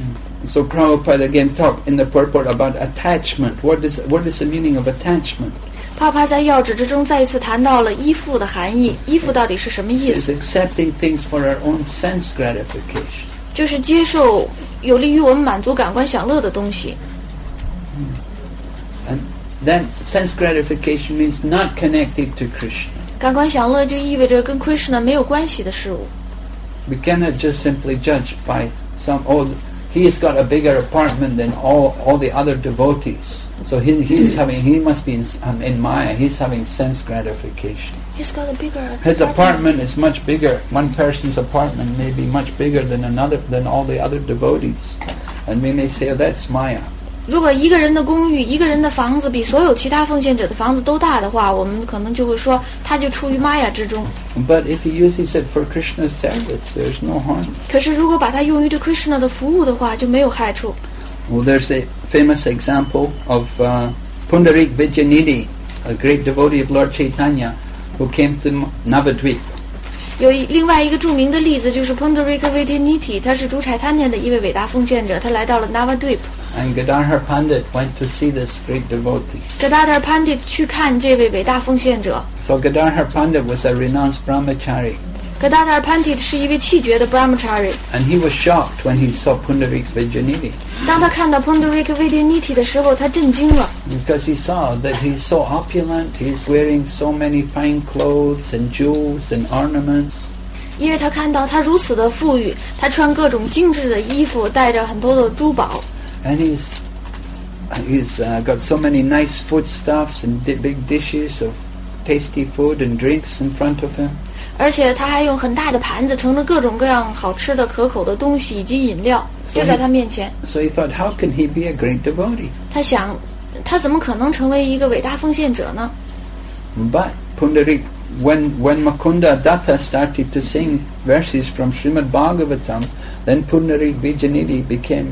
So Prabhupada again talked in the purport about attachment. What is what is the meaning of attachment? 帕帕在要旨之中再一次谈到了依附的含义。依附到底是什么意 It's 思？ accepting things for our own sense gratification. 就是接受有利于我们满足感官享乐的东西。 And then sense gratification means not connected to Krishna. 感官享乐就意味着跟 Krishna 没有关系的事物。 We cannot just simply judge by some, oh, he's got a bigger apartment than all, all the other devotees. So he, he's having, he must be in, um, in Maya, he's having sense gratification. He's got a bigger His apartment is much bigger. One person's apartment may be much bigger than another, than all the other devotees. And we may say, oh, that's Maya. 如果一个人的公寓、一个人的房子比所有其他奉献者的房子都大的话，我们可能就会说他就处于玛雅之中。 But if he uses it for Krishna's service, there's no harm. 可是如果把它用于对 Krishna 的服务的话，就没有害处。 Well, there's a famous example of uh, Pundarik Vijayanidhi, a great devotee of Lord Chaitanya, who came to Navadvip. 有一另外一个著名的例子，就是 Pundarika Vidyanidhi， 他是主柴贪念的一位伟大奉献者，他来到了 Navadvip。 And Gadadhar Pandit went to see this great devotee. Gadadhar Pandit 去看这位伟大奉献者。 So Gadadhar Pandit was a renounced brahmachari. Gadadhar Pandit 是一位气绝的 brahmachari， and he was shocked when he saw Pundarik Vijayanidhi. 当他看到 Pundarik Vijayanidhi 的时候，他震惊了， Because he saw that he's so opulent, he's wearing so many fine clothes and jewels and ornaments. 因为他看到他如此的富裕，他穿各种精致的衣服，带着很多的珠宝， And he's he's uh, got so many nice foodstuffs and di- big dishes of tasty food and drinks in front of him. 而且他还用很大的盘子盛着各种各样好吃的可口的东西以及饮料，就在他面前。 So he thought, how can he be a great devotee? 他想，他怎么可能成为一个伟大奉献者呢？ But Pundarik, when when Mukunda Datta started to sing verses from Srimad Bhagavatam, then Pundarik Vijayanidhi became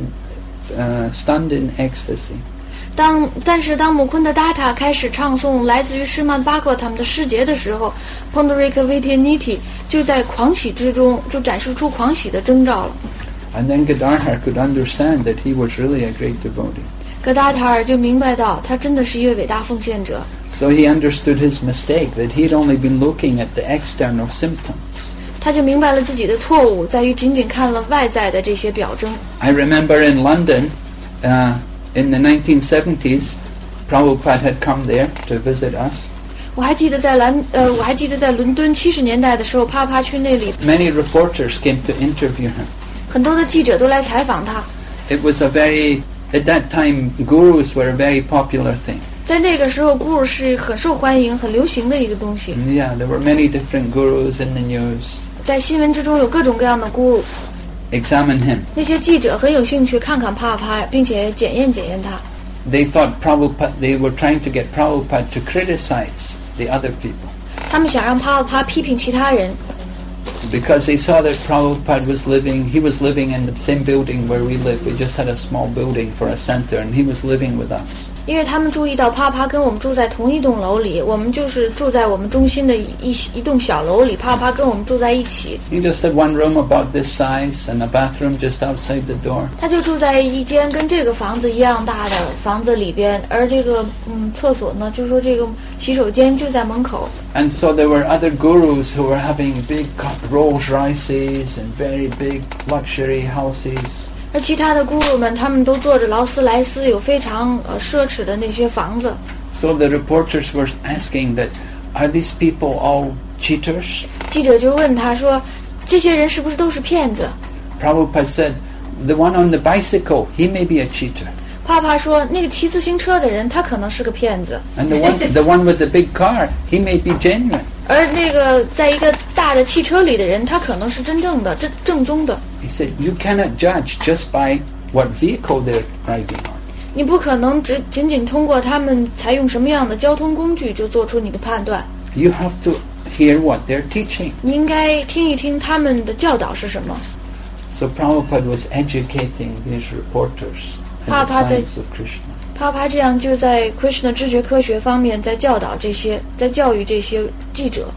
uh, stunned in ecstasy. 当但是当姆昆德达塔开始唱诵来自于施曼巴克他们的诗节的时候 ，Pundarik Vijayanidhi 就在狂喜之中就展示出狂喜的征兆了。 And then Gadadhar could understand that he was really a great devotee. 格达塔尔就明白到他真的是一位伟大奉献者， So he understood his mistake, that he'd only been looking at the external symptoms. 他就明白了自己的错误在于仅仅看了外在的这些表征。 I remember in London, uh, in the nineteen seventies, Prabhupada had come there to visit us. 我还记得在兰呃，我还记得在伦敦七十年代的时候，帕帕去那里， Many reporters came to interview him. 很多的记者都来采访他。 It was a very, at that time, gurus were a very popular thing. 在那个时候 ，guru 是很受欢迎、很流行的一个东西。 Yeah, there were many different gurus in the news. 在新闻之中有各种各样的 guru， Examine him. 那些记者很有兴趣看看帕帕，并且检验检验他。 They thought Prabhupada, they were trying to get Prabhupada to criticize the other people. 他们想让帕帕批评其他人， Because they saw that Prabhupada was living, he was living in the same building where we live. We just had a small building for a center, and he was living with us. 因为他们注意到帕帕跟我们住在同一栋楼里，我们就是住在我们中心的一一一栋小楼里，帕帕跟我们住在一起。 He just had one room about this size and a bathroom just outside the door. 他就住在一间跟这个房子一样大的房子里边，而这个嗯厕所呢，就是说这个洗手间就在门口。 And so there were other gurus who were having big Rolls Royces and very big luxury houses. 而其他的姑姑们，他们都坐着劳斯莱斯，有非常呃奢侈的那些房子。 So the reporters were asking that, are these people all cheaters? 记者就问他说：“这些人是不是都是骗子 Prabhupada said, the one on the bicycle, he may be a cheater. 帕帕说：“那个骑自行车的人，他可能是个骗子。 And the one, the one with the big car, he may be genuine. 而那个在一个大的汽车里的人，他可能是真正的、正正宗的。 He said, you cannot judge just by what vehicle they're riding on. 你不可能只仅仅通过他们采用什么样的交通工具就做出你的判断。 You have to hear what they're teaching. 你应该听一听他们的教导是什么。” So Prabhupada was educating these reporters in the Prabhupada- science of Krishna. 帕帕这样就在 Krishna 知觉科学方面在教导这些，在教育这些记者。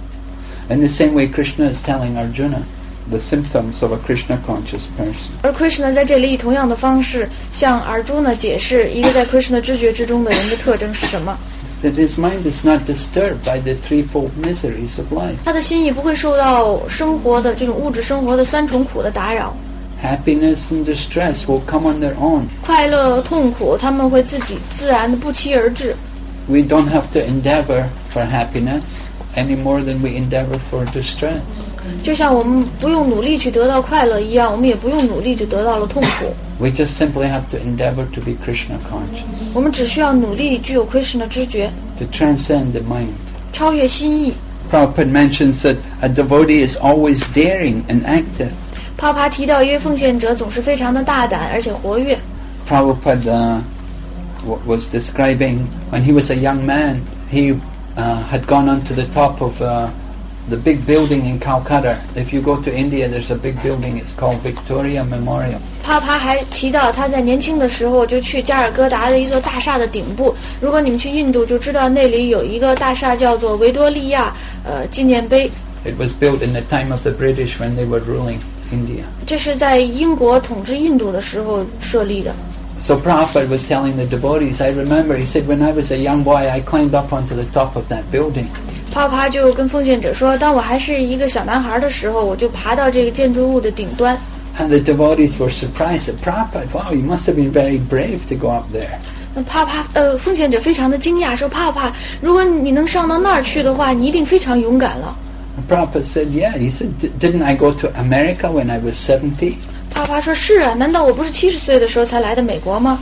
In the same way, Krishna is telling Arjuna the symptoms of a Krishna conscious person. 而 Krishna 在这里以同样的方式向 Arjuna 解释一个在 Krishna 知觉之中的人的特征是什么。 That his mind is not disturbed by the threefold miseries of life. 他的心意不会受到生活的这种物质生活的三重苦的打扰， Happiness and distress will come on their own. 快乐、痛苦，他们会自己自然的不期而至。 We don't have to endeavor for happiness any more than we endeavor for distress. 就像我们不用努力去得到快乐一样，我们也不用努力就得到了痛苦。 We just simply have to endeavor to be Krishna conscious, 我们只需要努力具有 Krishna 知觉， to transcend the mind. 超越心意。 Prabhupada mentions that a devotee is always daring and active. 帕帕提到一位奉献者总是非常的大胆而且活跃。 Prabhupada uh, w- was describing when he was a young man, he uh, had gone onto the top of uh, the big building in Calcutta. If you go to India, there's a big building, it's called Victoria Memorial. 帕帕还提到他在年轻的时候就去加尔各答的一座大厦的顶部。如果你们去印度就知道那里有一个大厦叫做维多利亚呃纪念碑。 It was built in the time of the British when they were ruling India. 这是在英国统治印度的时候设立的。 So Prabhupada was telling the devotees, I remember, he said, when I was a young boy, I climbed up onto the top of that building. 帕帕就跟奉献者说，当我还是一个小男孩的时候，我就爬到这个建筑物的顶端。 And the devotees were surprised at Prabhupada. Wow, you must have been very brave to go up there. 那帕帕呃，奉献者非常的惊讶，说帕帕，如果你能上到那儿去的话，你一定非常勇敢了。 And Prabhupada said, yeah. He said, didn't I go to America when I was seventy? 帕帕说，是啊，难道我不是七十岁的时候才来的美国吗？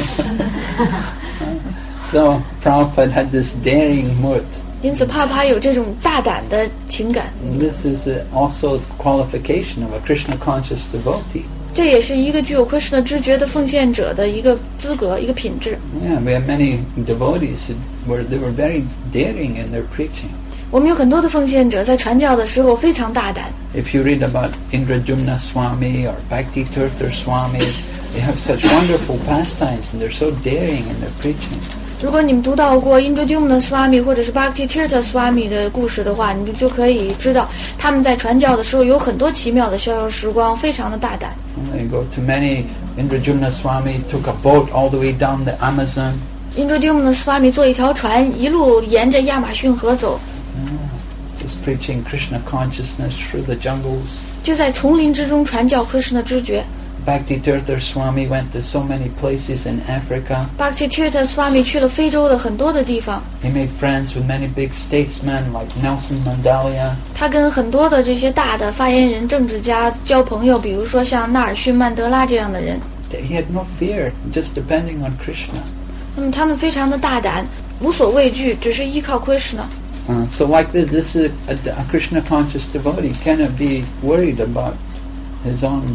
So Prabhupada had this daring mood. 因此帕帕有这种大胆的情感。 And this is uh, also qualification of a Krishna conscious devotee. 这也是一个具有 Krishna 知觉的奉献者的一个资格，一个品质。 Yeah, we have many devotees who were they were very daring in their preaching. 我们有很多的奉献者在传教的时候非常大胆。 If you read about Indrajumna Swami or Bhakti Tirtha Swami, they have such wonderful pastimes and they're so daring in their preaching. 如果你们读到过 Indrajumna Swami 或者是 Bhakti Tirtha Swami 的故事的话，你们就可以知道他们在传教的时候有很多奇妙的逍遥时光，非常的大胆。 They go to many. Indrajumna Swami took a boat all the way down the Amazon. Indrajumna Swami 坐一条船，一路沿着亚马逊河走， Just preaching Krishna consciousness through the jungles. 就在丛林之中传教 Krishna 知觉。 Bhakti Tirtha Swami went to so many places in Africa. Bhakti Tirtha Swami 去了非洲的很多的地方， He made friends with many big statesmen like Nelson Mandela. 他跟很多的这些大的发言人、政治家交朋友，比如说像纳尔逊·曼德拉这样的人。 He had no fear, just depending on Krishna. 那么他们非常的大胆，无所畏惧，只是依靠 Krishna。 Uh, so like this, this is a, a Krishna conscious devotee cannot be worried about his own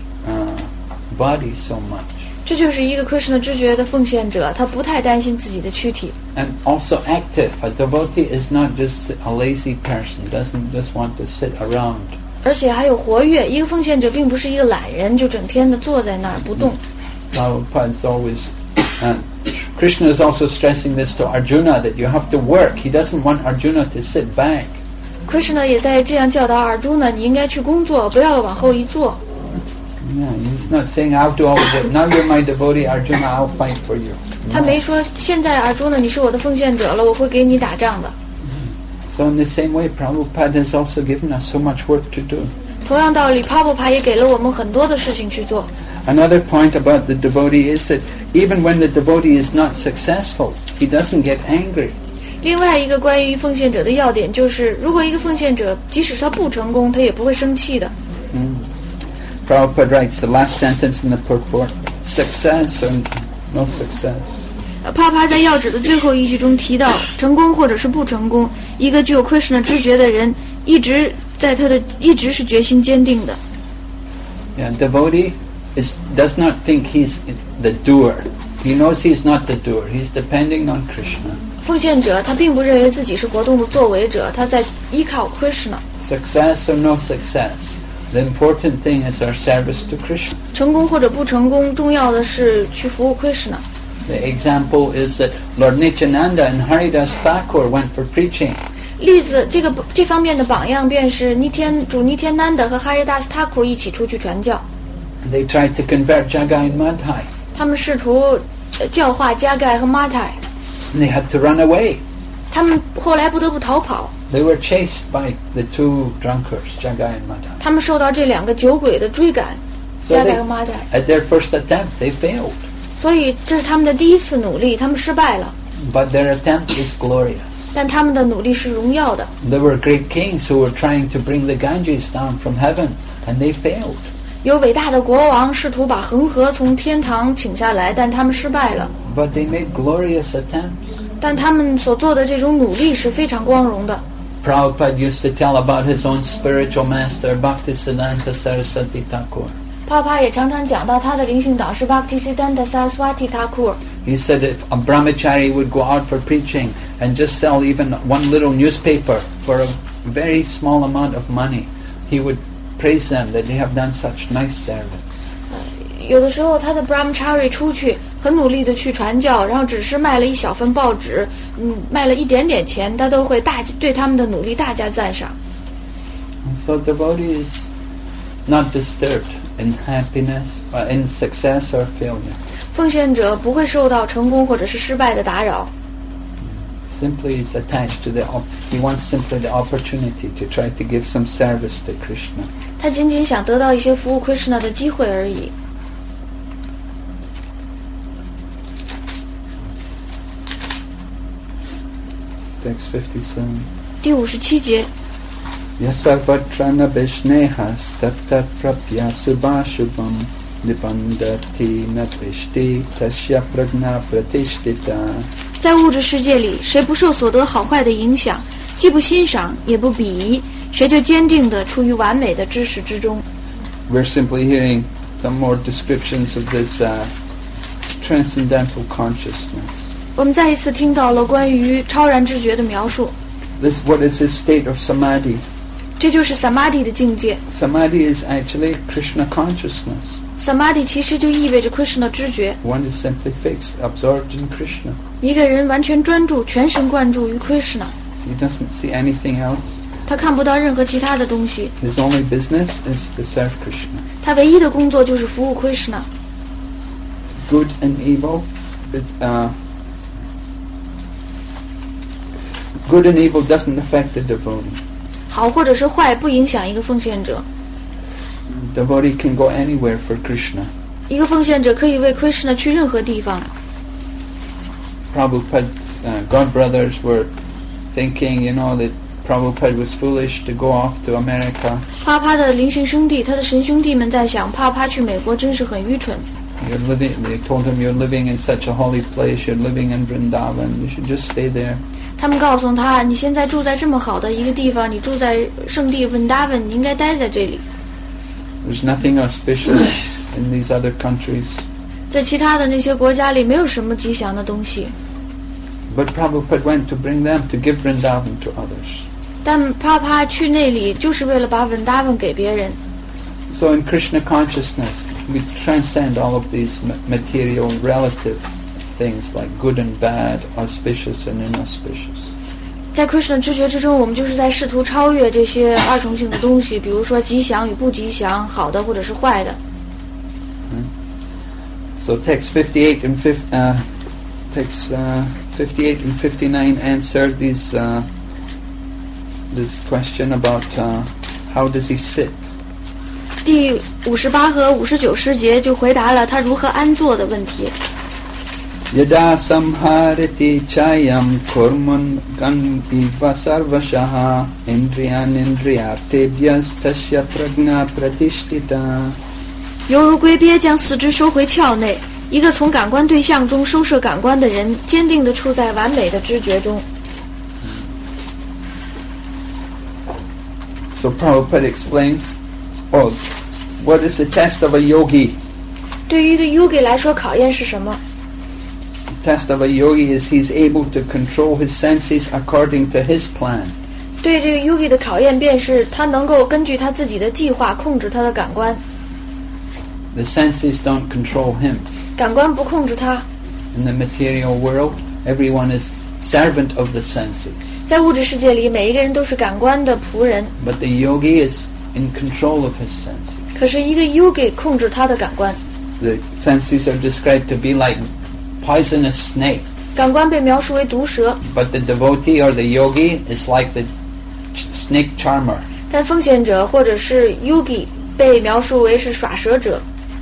uh, body so much. 这就是一个 Krishna 知觉的奉献者，他不太担心自己的躯体。 And also active. A devotee is not just a lazy person, doesn't just want to sit around. 而且还有活跃，一个奉献者并不是一个懒人，就整天的坐在那儿不动。 Prabhupada's always... Uh, Krishna is also stressing this to Arjuna, that you have to work. He doesn't want Arjuna to sit back. Krishna 也在这样教导Arjuna，你应该去工作，不要往后一坐。 Yeah, he's not saying, I'll do all of it. Now you're my devotee, Arjuna, I'll fight for you. 他没说现在Arjuna你是我的奉献者了，我会给你打仗的。 So in the same way, Prabhupada has also given us so much work to do. 同样道理 ，Prabhupada 也给了我们很多的事情去做。 Another point about the devotee is that even when the devotee is not successful, he doesn't get angry. 另外一个关于奉献者的要点就是，如果一个奉献者即使他不成功，他也不会生气的。 Mm. Prabhupada writes the last sentence in the purport: success or no success. 帕帕在要旨的最后一句中提到，成功或者是不成功，一个具有 Krishna 知觉的人，一直在他的一直是决心坚定的。 Yeah, devotee is does not think he's the doer. He knows he's not the doer. He's depending on Krishna. 奉献者他并不认为自己是活动的作为者，他在依靠 Krishna。 Success or no success, the important thing is our service to Krishna. 成功或者不成功，重要的是去服务 Krishna。 The example is that Lord Nityananda and Haridas Thakur went for preaching. 例子这个这方面的榜样便是尼天主尼天南德和 Haridas Thakur 一起出去传教。 They tried to convert Jagai and Madhai. 他们试图呃教化加盖和马太， And they had to run away. 他们后来不得不逃跑。 They were chased by the two drunkards, Jagai and Madhai. 他们受到这两个酒鬼的追赶， So 加 they, 盖和马太。 at their first attempt, they failed. 所以这是他们的第一次努力，他们失败了， But their attempt is glorious. 但他们的努力是荣耀的。 There were great kings who were trying to bring the Ganges down from heaven, and they failed. 有伟大的国王试图把恒河从天堂请下来，但他们失败了。 But they made glorious attempts. 但他们所做的这种努力是非常光荣的。 Prabhupada used to tell about his own spiritual master, Bhaktisiddhanta Saraswati Thakur. 帕帕也常常讲到他的灵性导师 Bhaktisiddhanta Saraswati Thakur。 He said if a brahmachari would go out for preaching and just sell even one little newspaper for a very small amount of money, he would praise them that they have done such nice service. 有的时候他的 brahmachari 出去很努力的去传教，然后只是卖了一小份报纸，嗯，卖了一点点钱，他都会大对他们的努力大加赞赏。 And so devotee is not disturbed in happiness, uh, in success or failure. 奉献者不会受到成功或者是失败的打扰。 simply is attached to the, op- he wants simply the opportunity to try to give some service to Krishna. 他仅仅想得到一些服务 Krishna 的机会而已。 Text fifty-seven. 第五十七节 Yasavatra nabhishnehas tatat prapya subhashubham nibandati napishti tasya pragna pratishtita. 在物质世界里，谁不受所得好坏的影响，既不欣赏也不鄙夷，谁就坚定地处于完美的知识之中。 We're simply hearing some more descriptions of this uh, transcendental consciousness. 我们再一次听到了关于超然知觉的描述， This what is this state of samadhi? 这就是 samadhi 的境界。 Samadhi is actually Krishna consciousness. samadhi 其实就意味着 Krishna 知觉， One is simply fixed, absorbed in Krishna. 一个人完全专注、全神贯注于 Krishna， He doesn't see anything else. 他看不到任何其他的东西， His only business is to serve Krishna. 他唯一的工作就是服务 Krishna。 Good and evil, it's, uh, good and evil doesn't affect the devotee. 好或者是坏不影响一个奉献者， Devotee can go anywhere for Krishna. 一个奉献者可以为 Krishna 去任何地方。 Prabhupada's uh, god brothers were thinking, you know, that Prabhupada was foolish to go off to America. 帕帕的灵性兄弟，他的神兄弟们在想，帕帕去美国真是很愚蠢。 You're living. They told him, "You're living in such a holy place. You're living in Vrindavan. You should just stay there." 他们告诉他，你现在住在这么好的一个地方，你住在圣地 Vrindavan， 你应该待在这里。 There's nothing auspicious in these other countries. 在其他的那些国家里，没有什么吉祥的东西。 But Prabhupada went to bring them to give Vrindavan to others. 但帕帕去那里就是为了把 Vrindavan 给别人。 So in Krishna consciousness, we transcend all of these material relative things like good and bad, auspicious and inauspicious. 在 Krishna 知觉之中，我们就是在试图超越这些二重性的东西，比如说吉祥与不吉祥，好的或者是坏的。 So text fifty-eight and fifty, uh, text uh, fifty-eight and fifty-nine answer these uh, this question about uh, how does he sit. 第五十八和五十九诗节就回答了他如何安坐的问题。 Yada samharati chayam kurman gan iva sarvashaha indriyan indriyartebhyas tasya pragna pratishtita. 犹如龟鳖将四肢收回鞘内，一个从感官对象中收摄感官的人，坚定地处在完美的知觉中。 So Prabhupada explains, oh, what is the test of a yogi? 对于一个 yogi 来说，考验是什么？ The test of a yogi is he's able to control his senses according to his plan. 对这个 yogi 的考验便是他能够根据他自己的计划控制他的感官， The senses don't control him. 感官不控制他。 In the material world, everyone is servant of the senses. 在物质世界里，每一个人都是感官的仆人， But the yogi is in control of his senses. 可是一个 yogi 控制他的感官， The senses are described to be like poisonous snake. 感官被描述为毒蛇， But the devotee or the yogi is like the ch- snake charmer. 但奉献者或者是 yogi 被描述为是耍蛇者。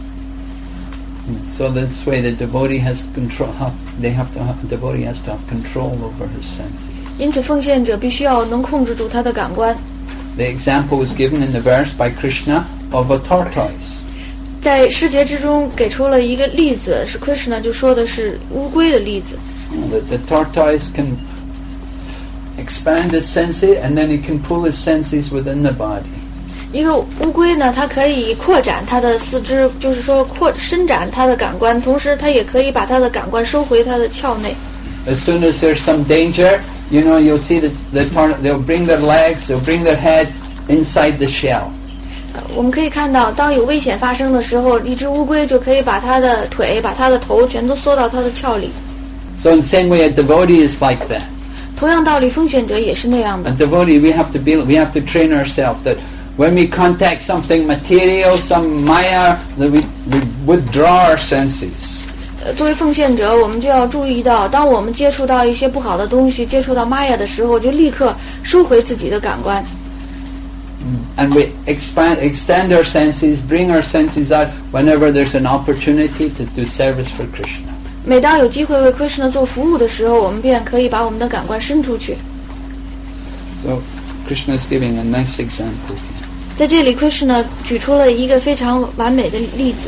So this way the devotee has control. They have to. Have, the devotee has to have control over his senses. 因此，奉献者必须要能控制住他的感官。 The example is given in the verse by Krishna of a tortoise. 在诗节之中给出了一个例子，是 Krishna 就说的是乌龟的例子。 That the tortoise can expand his senses and then he can pull his senses within the body. 一个乌龟呢，它可以扩展它的四肢，就是说扩伸展它的感官，同时它也可以把它的感官收回它的鞘内。 As soon as there's some danger, you know, you'll see that the tor- they'll bring their legs, they'll bring their head inside the shell. 呃我们可以看到，当有危险发生的时候，一只乌龟就可以把它的腿、把它的头全都缩到它的鞘里。 So in the same way, a devotee is like that. 同样道理，奉献者也是那样 A 的。 devotee, we have to be, we have to train ourselves that when we contact something material, some maya, that we, we withdraw our senses. 呃，作为奉献者，我们就要注意到，当我们接触到一些不好的东西，接触到玛雅的时候，就立刻收回自己的感官。 And we expand, extend our senses, bring our senses out whenever there's an opportunity to do service for Krishna. 每当有机会为 Krishna 做服务的时候，我们便可以把我们的感官伸出去。 So Krishna is giving a nice example. 在这里 Krishna 举出了一个非常完美的例子。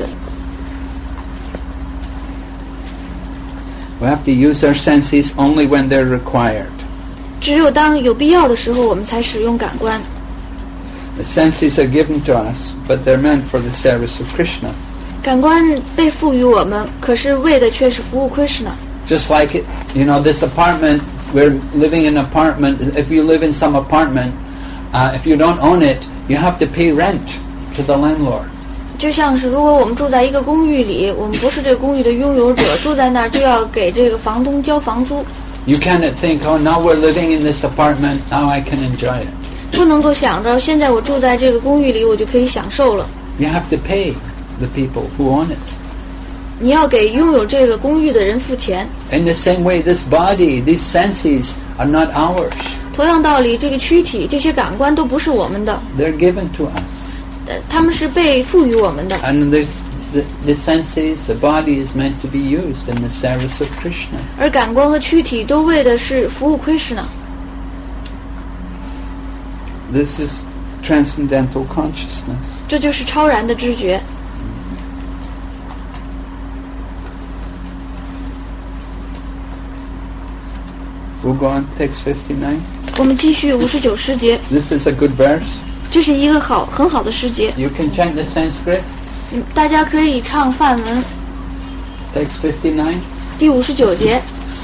We have to use our senses only when they're required. 只有当有必要的时候，我们才使用感官。 The senses are given to us, but they're meant for the service of Krishna. 感官被赋予我们，可是为的却是服务 Krishna。 Just like it, you know, this apartment, we're living in an apartment. If you live in some apartment, uh, if you don't own it, you have to pay rent to the landlord. 就像是如果我们住在一个公寓里，我们不是这个公寓的拥有者，住在那儿就要给这个房东交房租。 You cannot think, oh, now we're living in this apartment, now I can enjoy it. 不能够想着现在我住在这个公寓里，我就可以享受了。 You have to pay the people who own it. 你要给拥有这个公寓的人付钱。 In the same way, this body, these senses are not ours. 同样道理，这个躯体、这些感官都不是我们的， They're given to us. 呃，他们是被赋予我们的。 And there's the, the senses, the body is meant to be used in the service of Krishna. 而感官和躯体都为的是服务 Krishna。 This is transcendental consciousness. 这就是超然的知觉。 We'll go on text fifty-nine. 我们继续五十九诗节， This is a good verse. 这是一个好很好的诗节。 You can chant the Sanskrit. 嗯，大家可以唱梵文。 Text fifty-nine. 第五十九节。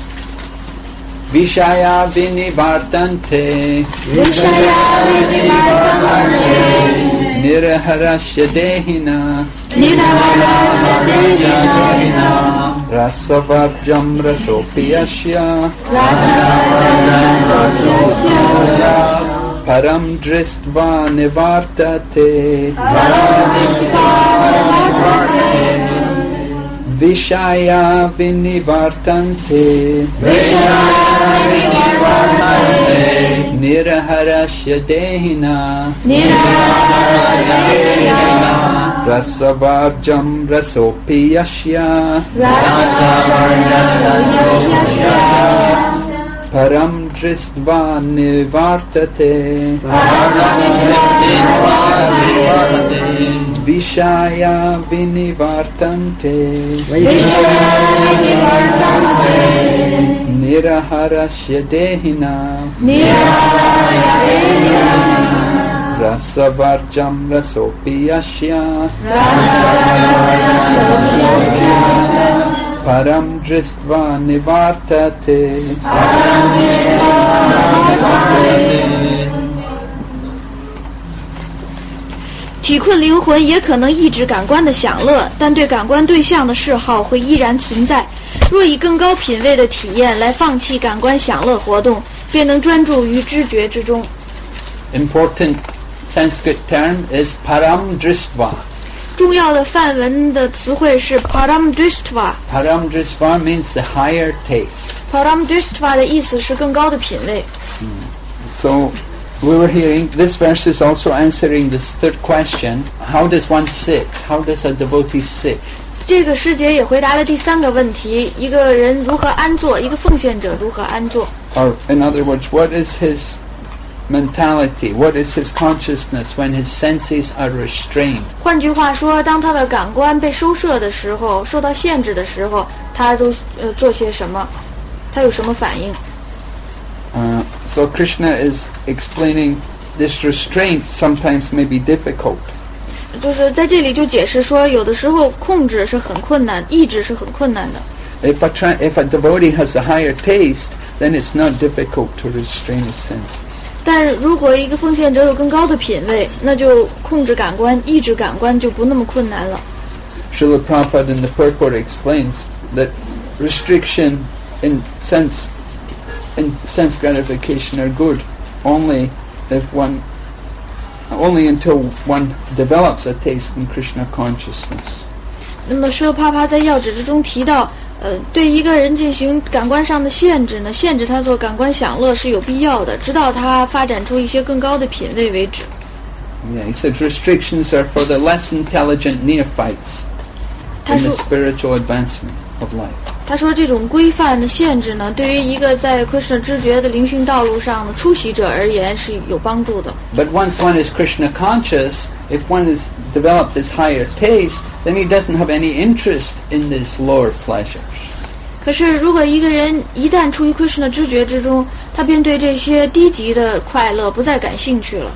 Vishaya vinivartante Vishaya vinivartante Niraharasya dehina Niraharasya dehina Rasavarjam rasopiyasya Param dristva nivartate Vishaya vinivartante Niraharasya dehina Rasavarjam rasopiyasya Param dristva nivartate Vishaya vinivartante Niraharasya dehina Rasavarjam rasopiyasya Param dristva nivartate Param 体困灵魂也可能抑制感官的享乐，但对感官对象的嗜好会依然存在。若以更高品位的体验来放弃感官享乐活动，便能专注于知觉之中。 Important Sanskrit term is param dristva. 重要的梵文的词汇是 param dristva. Param dristva means the higher taste. param dristva 的意思是更高的品味。 So we were hearing, this verse is also answering this third question, how does one sit? How does a devotee sit? 这个诗节也回答了第三个问题，一个人如何安坐，一个奉献者如何安坐。 Or in other words, what is his mentality? What is his consciousness when his senses are restrained? 换句话说，当他的感官被收摄的时候，受到限制的时候，他都呃做些什么？他有什么反应？ Uh, so Krishna is explaining this restraint sometimes may be difficult. 就是在这里就解释说，有的时候控制是很困难，抑制是很困难的。 If a, tra- if a devotee has a higher taste, then it's not difficult to restrain his senses. 但如果一个奉献者有更高的品位，那就控制感官、抑制感官就不那么困难了。 Srila Prabhupada in the purport explains that restriction in sense in sense gratification are good only if one only until one develops a taste in Krishna consciousness. 那么舍帕帕在要旨之中提到， 呃，对一个人进行感官上的限制呢，限制他做感官享乐是有必要的，直到他发展出一些更高的品位为止。 Yeah, he says restrictions are for the less intelligent neophytes in the spiritual advancement of life. 他说这种规范的限制呢，对于一个在 Krishna 知觉的灵性道路上的出席者而言是有帮助的。 But once one is Krishna conscious, if one has developed this higher taste, then he doesn't have any interest in these lower pleasures. 可是如果一个人一旦处于 Krishna 知觉之中，他便对这些低级的快乐不再感兴趣了。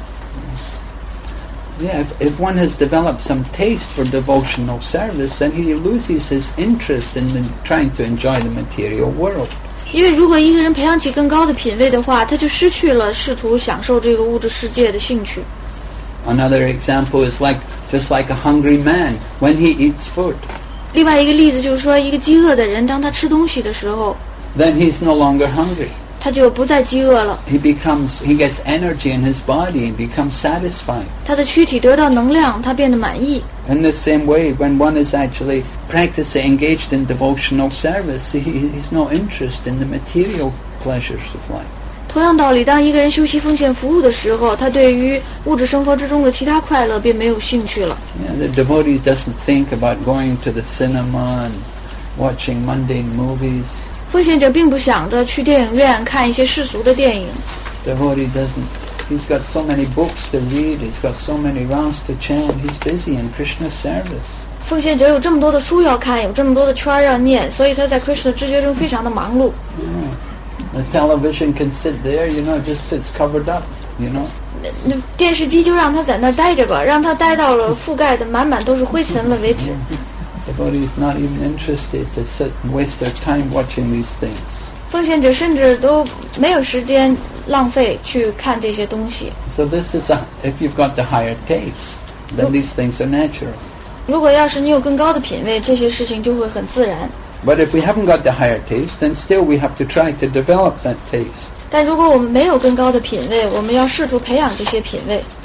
Yeah, if, if one has developed some taste for devotional service, then he loses his interest in the, trying to enjoy the material world. 因为如果一个人培养起更高的品位的话，他就失去了试图享受这个物质世界的兴趣。 Another example is like just like a hungry man when he eats food. 另外一个例子就是说，一个饥饿的人，当他吃东西的时候 then he's no longer hungry. 他就不再饥饿了。 He becomes, he gets energy in his body and becomes satisfied. 他的躯体得到能量，他变得满意。 In the same way, when one is actually practicing, engaged in devotional service, he, he's no interest in the material pleasures of life. 同样道理，当一个人修习奉献服务的时候，他对于物质生活之中的其他快乐便没有兴趣了。 Yeah, the devotee doesn't think about going to the cinema and watching mundane movies. 奉献者并不想着去电影院看一些世俗的电影。 Devotee doesn't. He's got so many books to read. He's got so many rounds to chant. He's busy in Krishna's service. 奉献者有这么多的书要看，有这么多的圈要念，所以他在 Krishna 知觉中非常的忙碌。 Yeah. The television can sit there, you know, just sits covered up, you know. 那电视机就让他在那儿待着吧，让他待到了覆盖的满满都是灰尘了为止。 Devotee is not even interested to sit and waste their time watching these things. 奉献者甚至都没有时间浪费去看这些东西。 So this is a, if you've got the higher taste, then these things are natural. 如果要是你有更高的品味，这些事情就会很自然。 But if we haven't got the higher taste, then still we have to try to develop that taste. 但如果我们没有更高的品味，我们要试图培养这些品味。